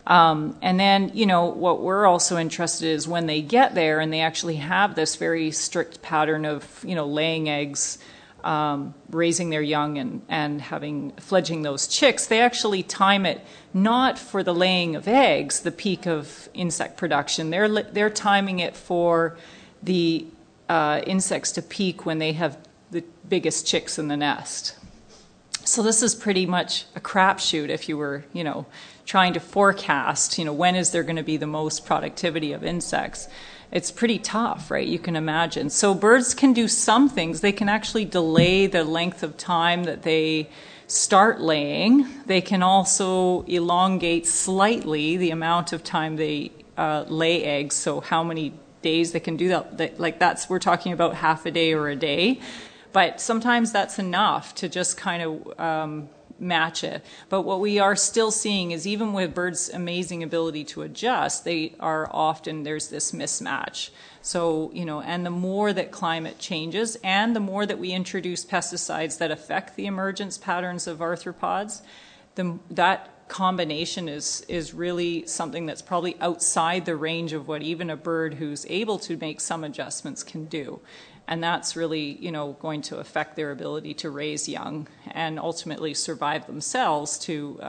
And then, what we're also interested in is when they get there and they actually have this very strict pattern of, laying eggs, raising their young and fledging those chicks, they actually time it not for the laying of eggs, the peak of insect production. They're timing it for the insects to peak when they have the biggest chicks in the nest. So this is pretty much a crapshoot if you were, trying to forecast, when is there going to be the most productivity of insects. It's pretty tough, right? You can imagine. So birds can do some things. They can actually delay the length of time that they start laying. They can also elongate slightly the amount of time they lay eggs, so how many days they can do that. We're talking about half a day or a day. But sometimes that's enough to just kind of match it. But what we are still seeing is even with birds' amazing ability to adjust, there's this mismatch. So, and the more that climate changes and the more that we introduce pesticides that affect the emergence patterns of arthropods, that combination is really something that's probably outside the range of what even a bird who's able to make some adjustments can do. And that's really, going to affect their ability to raise young and ultimately survive themselves to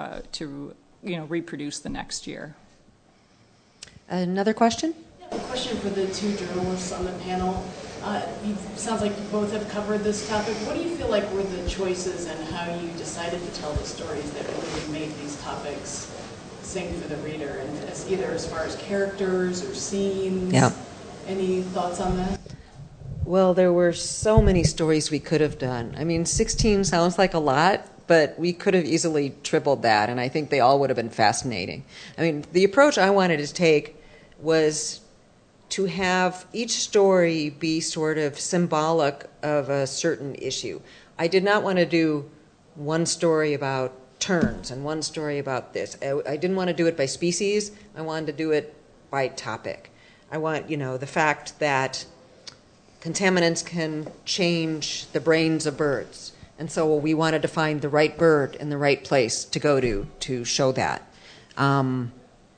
reproduce the next year. Another question? A question for the two journalists on the panel. Sounds like you both have covered this topic. What do you feel like were the choices and how you decided to tell the stories that really made these topics sing for the reader, and as far as characters or scenes? Yeah. Any thoughts on that? Well, there were so many stories we could have done. 16 sounds like a lot, but we could have easily tripled that, and I think they all would have been fascinating. The approach I wanted to take was to have each story be sort of symbolic of a certain issue. I did not want to do one story about terns and one story about this. I didn't want to do it by species. I wanted to do it by topic. I want, the fact that contaminants can change the brains of birds. And so we wanted to find the right bird in the right place to go to show that. I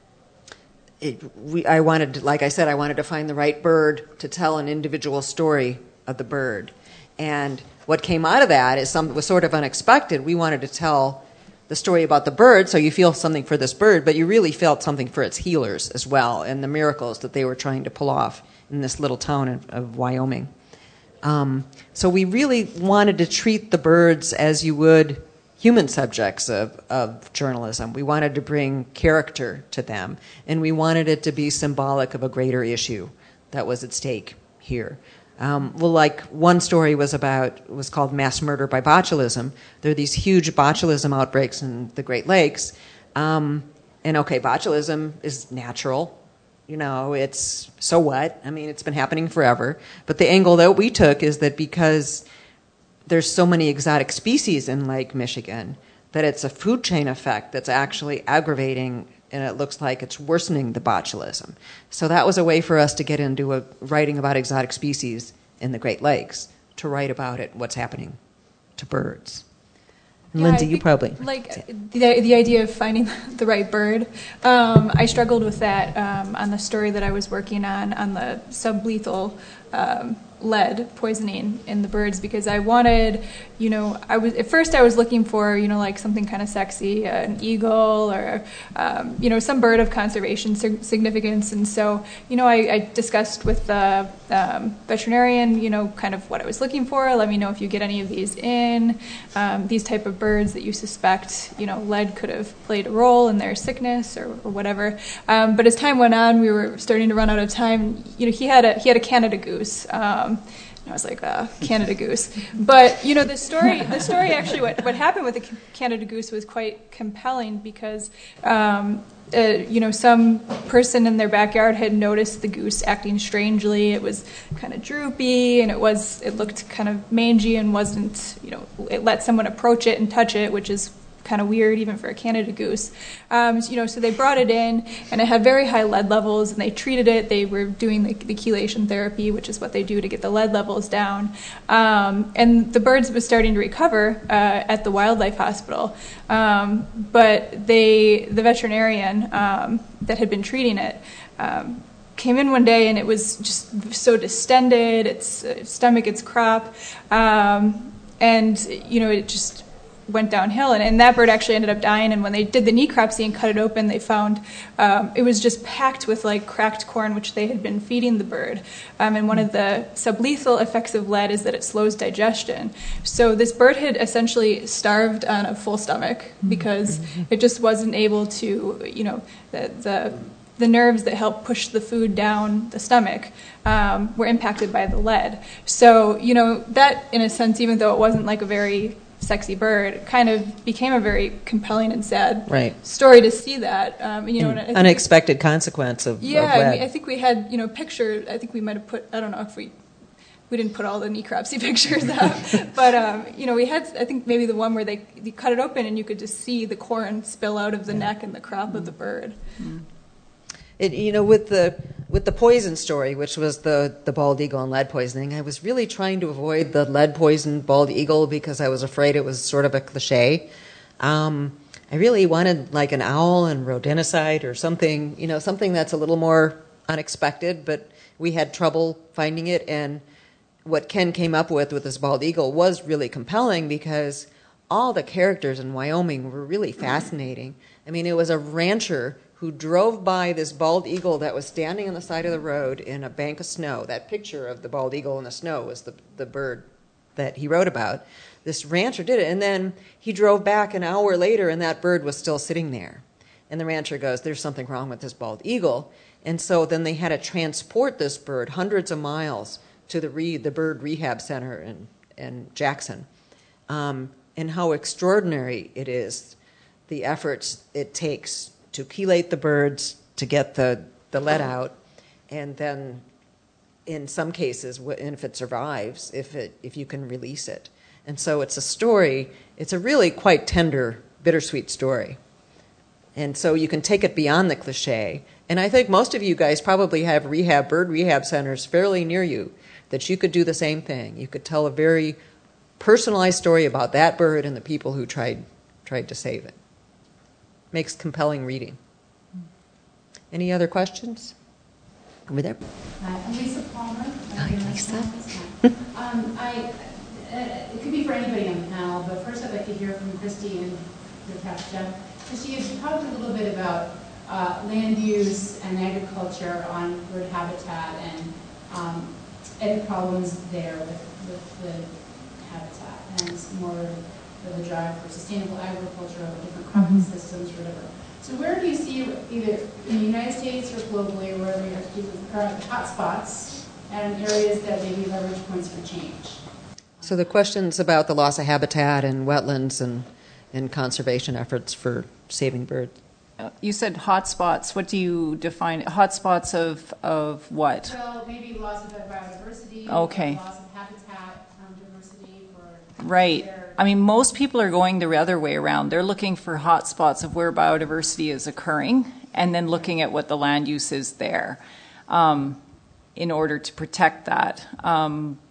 wanted to find the right bird to tell an individual story of the bird. And what came out of that was sort of unexpected. We wanted to tell the story about the bird, so you feel something for this bird, but you really felt something for its healers as well, and the miracles that they were trying to pull off in this little town of Wyoming. So we really wanted to treat the birds as you would human subjects of journalism. We wanted to bring character to them, and we wanted it to be symbolic of a greater issue that was at stake here. One story was called Mass Murder by Botulism. There are these huge botulism outbreaks in the Great Lakes. Botulism is natural. It's so what? It's been happening forever. But the angle that we took is that because there's so many exotic species in Lake Michigan, that it's a food chain effect that's actually aggravating, and it looks like it's worsening the botulism. So that was a way for us to get into writing about exotic species in the Great Lakes, to write about it, what's happening to birds? And Yeah, Lindsay, I you think, probably. like the idea of finding the right bird. I struggled with that on the story that I was working on the sublethal lead poisoning in the birds, because I wanted, at first I was looking for, like something kind of sexy, an eagle or, some bird of conservation significance. And so, I discussed with the veterinarian, kind of what I was looking for. Let me know if you get any of these in, these type of birds that you suspect, lead could have played a role in their sickness or whatever. But as time went on, we were starting to run out of time. He had a Canada goose. I was like, Canada goose. But, the story actually, what happened with the Canada goose was quite compelling because, some person in their backyard had noticed the goose acting strangely. It was kind of droopy, and it looked kind of mangy and wasn't, it let someone approach it and touch it, which is kind of weird even for a Canada goose. So they brought it in, and it had very high lead levels, and they treated it. They were doing the chelation therapy, which is what they do to get the lead levels down. And the birds was starting to recover at the wildlife hospital. But the veterinarian that had been treating it came in one day, and it was just so distended, its stomach, its crop, and it just went downhill, and that bird actually ended up dying. And when they did the necropsy and cut it open, they found it was just packed with like cracked corn, which they had been feeding the bird. And one of the sublethal effects of lead is that it slows digestion. So this bird had essentially starved on a full stomach because it just wasn't able to, the nerves that help push the food down the stomach were impacted by the lead. So, that in a sense, even though it wasn't like a very sexy bird, kind of became a very compelling and sad story to see that. Unexpected consequence of lead. I think we had picture. I think we might have put. I don't know if we didn't put all the necropsy pictures up, but we had. I think maybe the one where they cut it open and you could just see the corn spill out of the neck and the crop of the bird. With the poison story, which was the bald eagle and lead poisoning, I was really trying to avoid the lead poisoned bald eagle because I was afraid it was sort of a cliche. I really wanted like an owl and rodenticide or something, something that's a little more unexpected, but we had trouble finding it. And what Ken came up with this bald eagle was really compelling because all the characters in Wyoming were really fascinating. I mean, it was a rancher who drove by this bald eagle that was standing on the side of the road in a bank of snow. That picture of the bald eagle in the snow was the bird that he wrote about. This rancher did it, and then he drove back an hour later, and that bird was still sitting there. And the rancher goes, there's something wrong with this bald eagle. And so then they had to transport this bird hundreds of miles to the bird rehab center in Jackson. And how extraordinary it is, the efforts it takes to chelate the birds, to get the lead out, and then in some cases, and if it survives, if you can release it. And so it's a story, it's a really quite tender, bittersweet story. And so you can take it beyond the cliche. And I think most of you guys probably have bird rehab centers fairly near you that you could do the same thing. You could tell a very personalized story about that bird and the people who tried to save it. Makes compelling reading. Any other questions? Over there. I'm Lisa Palmer. Hi, Lisa. It could be for anybody on the panel, but first I'd like to hear from Christy and Jeff. Christy, you talked a little bit about land use and agriculture on bird habitat and the problems there with the habitat and more of the drive for sustainable agriculture or different cropping systems or whatever. So where do you see, either in the United States or globally, wherever you have to do with current hotspots and areas that may be leverage points for change? So the question's about the loss of habitat and wetlands and conservation efforts for saving birds. You said hotspots. What do you define? Hotspots of what? Well, maybe loss of biodiversity, okay. Loss of habitat diversity. Right. I mean, most people are going the other way around. They're looking for hotspots of where biodiversity is occurring and then looking at what the land use is there in order to protect that.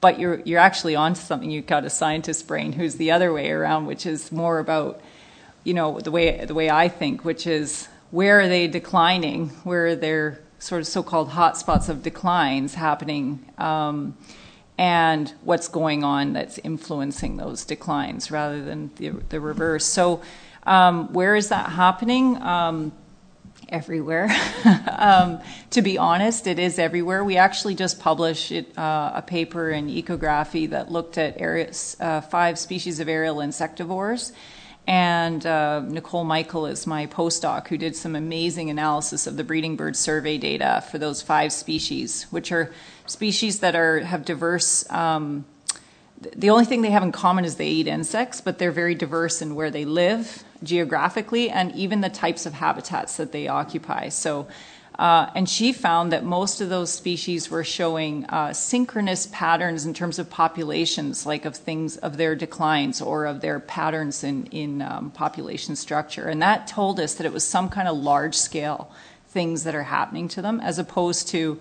But you're actually onto something. You've got a scientist brain who's the other way around, which is more about, the way I think, which is where are they declining, where are their sort of so-called hotspots of declines happening, and what's going on that's influencing those declines rather than the reverse. So where is that happening? Everywhere. To be honest, it is everywhere. We actually just published a paper in Ecography that looked at 5 species of aerial insectivores. And Nicole Michael is my postdoc who did some amazing analysis of the breeding bird survey data for those 5 species, which are species that have diverse. The only thing they have in common is they eat insects, but they're very diverse in where they live geographically and even the types of habitats that they occupy. So, and she found that most of those species were showing synchronous patterns in terms of populations, like of their declines or of their patterns in population structure. And that told us that it was some kind of large-scale things that are happening to them, as opposed to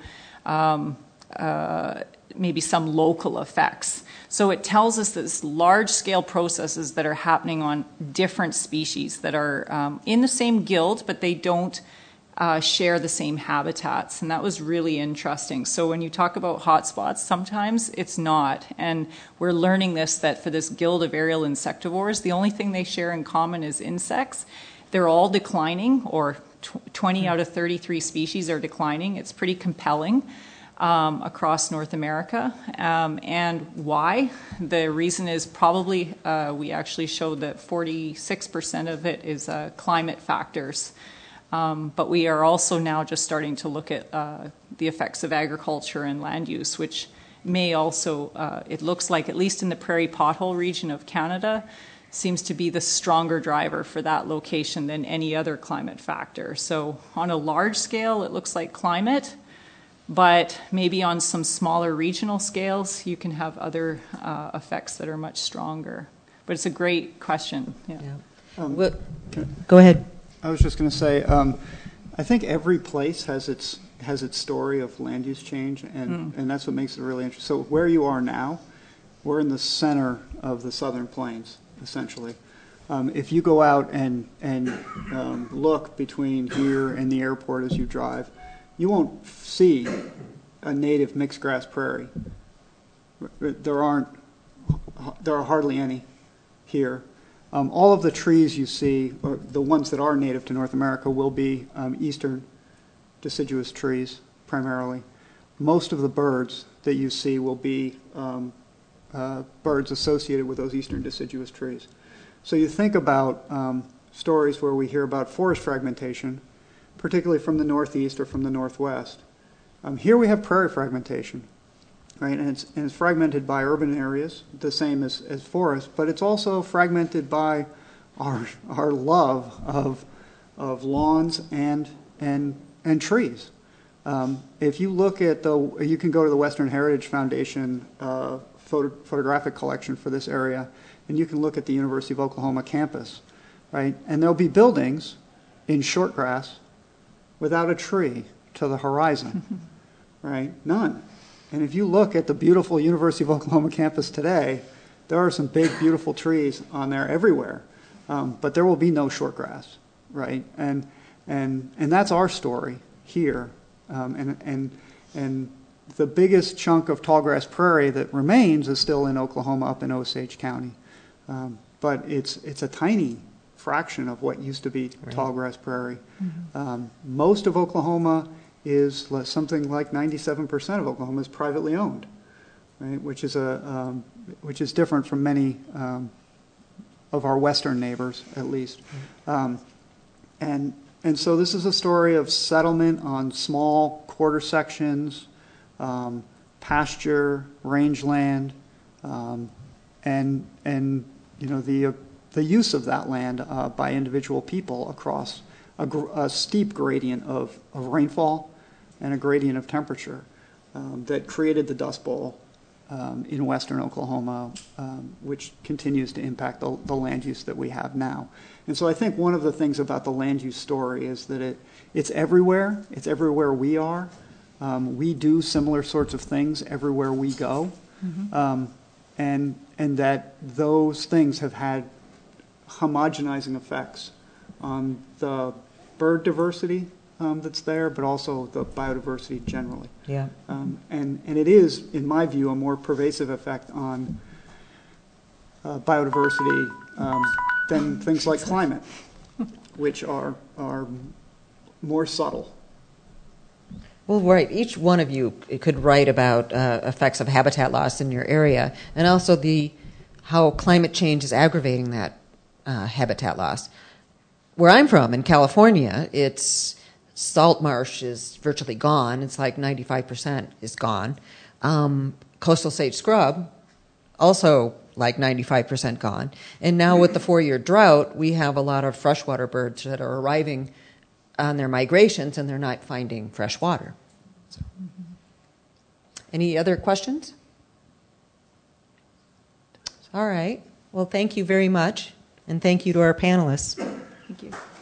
maybe some local effects. So it tells us this large-scale processes that are happening on different species that are in the same guild, but they don't share the same habitats. And that was really interesting. So when you talk about hotspots, sometimes it's not. And we're learning that for this guild of aerial insectivores, the only thing they share in common is insects. They're all declining, or 20 out of 33 species are declining. It's pretty compelling. Across North America. And why? The reason is probably, we actually showed that 46% of it is climate factors. But we are also now just starting to look at the effects of agriculture and land use, which may also, it looks like, at least in the prairie pothole region of Canada, seems to be the stronger driver for that location than any other climate factor. So on a large scale, it looks like climate. But maybe on some smaller regional scales, you can have other effects that are much stronger. But it's a great question. Yeah. Go ahead. I was just going to say, I think every place has its story of land use change, and that's what makes it really interesting. So where you are now, we're in the center of the Southern Plains, essentially. If you go out and look between here and the airport as you drive, you won't see a native mixed grass prairie. There are hardly any here. All of the trees you see, or the ones that are native to North America, will be eastern deciduous trees primarily. Most of the birds that you see will be birds associated with those eastern deciduous trees. So you think about stories where we hear about forest fragmentation, particularly from the northeast or from the northwest. Here we have prairie fragmentation, right? And it's fragmented by urban areas, the same as forest, but it's also fragmented by our love of lawns and trees. If you look at you can go to the Western Heritage Foundation photographic collection for this area, and you can look at the University of Oklahoma campus, right? And there'll be buildings in short grass without a tree to the horizon, right? None. And if you look at the beautiful University of Oklahoma campus today, there are some big, beautiful trees on there everywhere, but there will be no short grass, right? And that's our story here, and the biggest chunk of tallgrass prairie that remains is still in Oklahoma, up in Osage County, but it's a tiny fraction of what used to be tallgrass prairie. Mm-hmm. Most of Oklahoma is something like 97% of Oklahoma is privately owned, right? Which is different from many of our western neighbors, at least. And so this is a story of settlement on small quarter sections, pasture, rangeland, and the use of that land by individual people across a steep gradient of rainfall and a gradient of temperature that created the Dust Bowl in western Oklahoma, which continues to impact the land use that we have now. And so I think one of the things about the land use story is that it's everywhere. It's everywhere we are. We do similar sorts of things everywhere we go. and that those things have had homogenizing effects on the bird diversity that's there, but also the biodiversity generally. Yeah. And it is, in my view, a more pervasive effect on biodiversity than things like climate, which are more subtle. Well, right. Each one of you could write about effects of habitat loss in your area, and also how climate change is aggravating that habitat loss. Where I'm from, in California, it's salt marsh is virtually gone. It's like 95% is gone. Coastal sage scrub, also like 95% gone. And now with the 4-year drought, we have a lot of freshwater birds that are arriving on their migrations, and they're not finding fresh water. So. Any other questions? All right. Well, thank you very much, and thank you to our panelists. Thank you.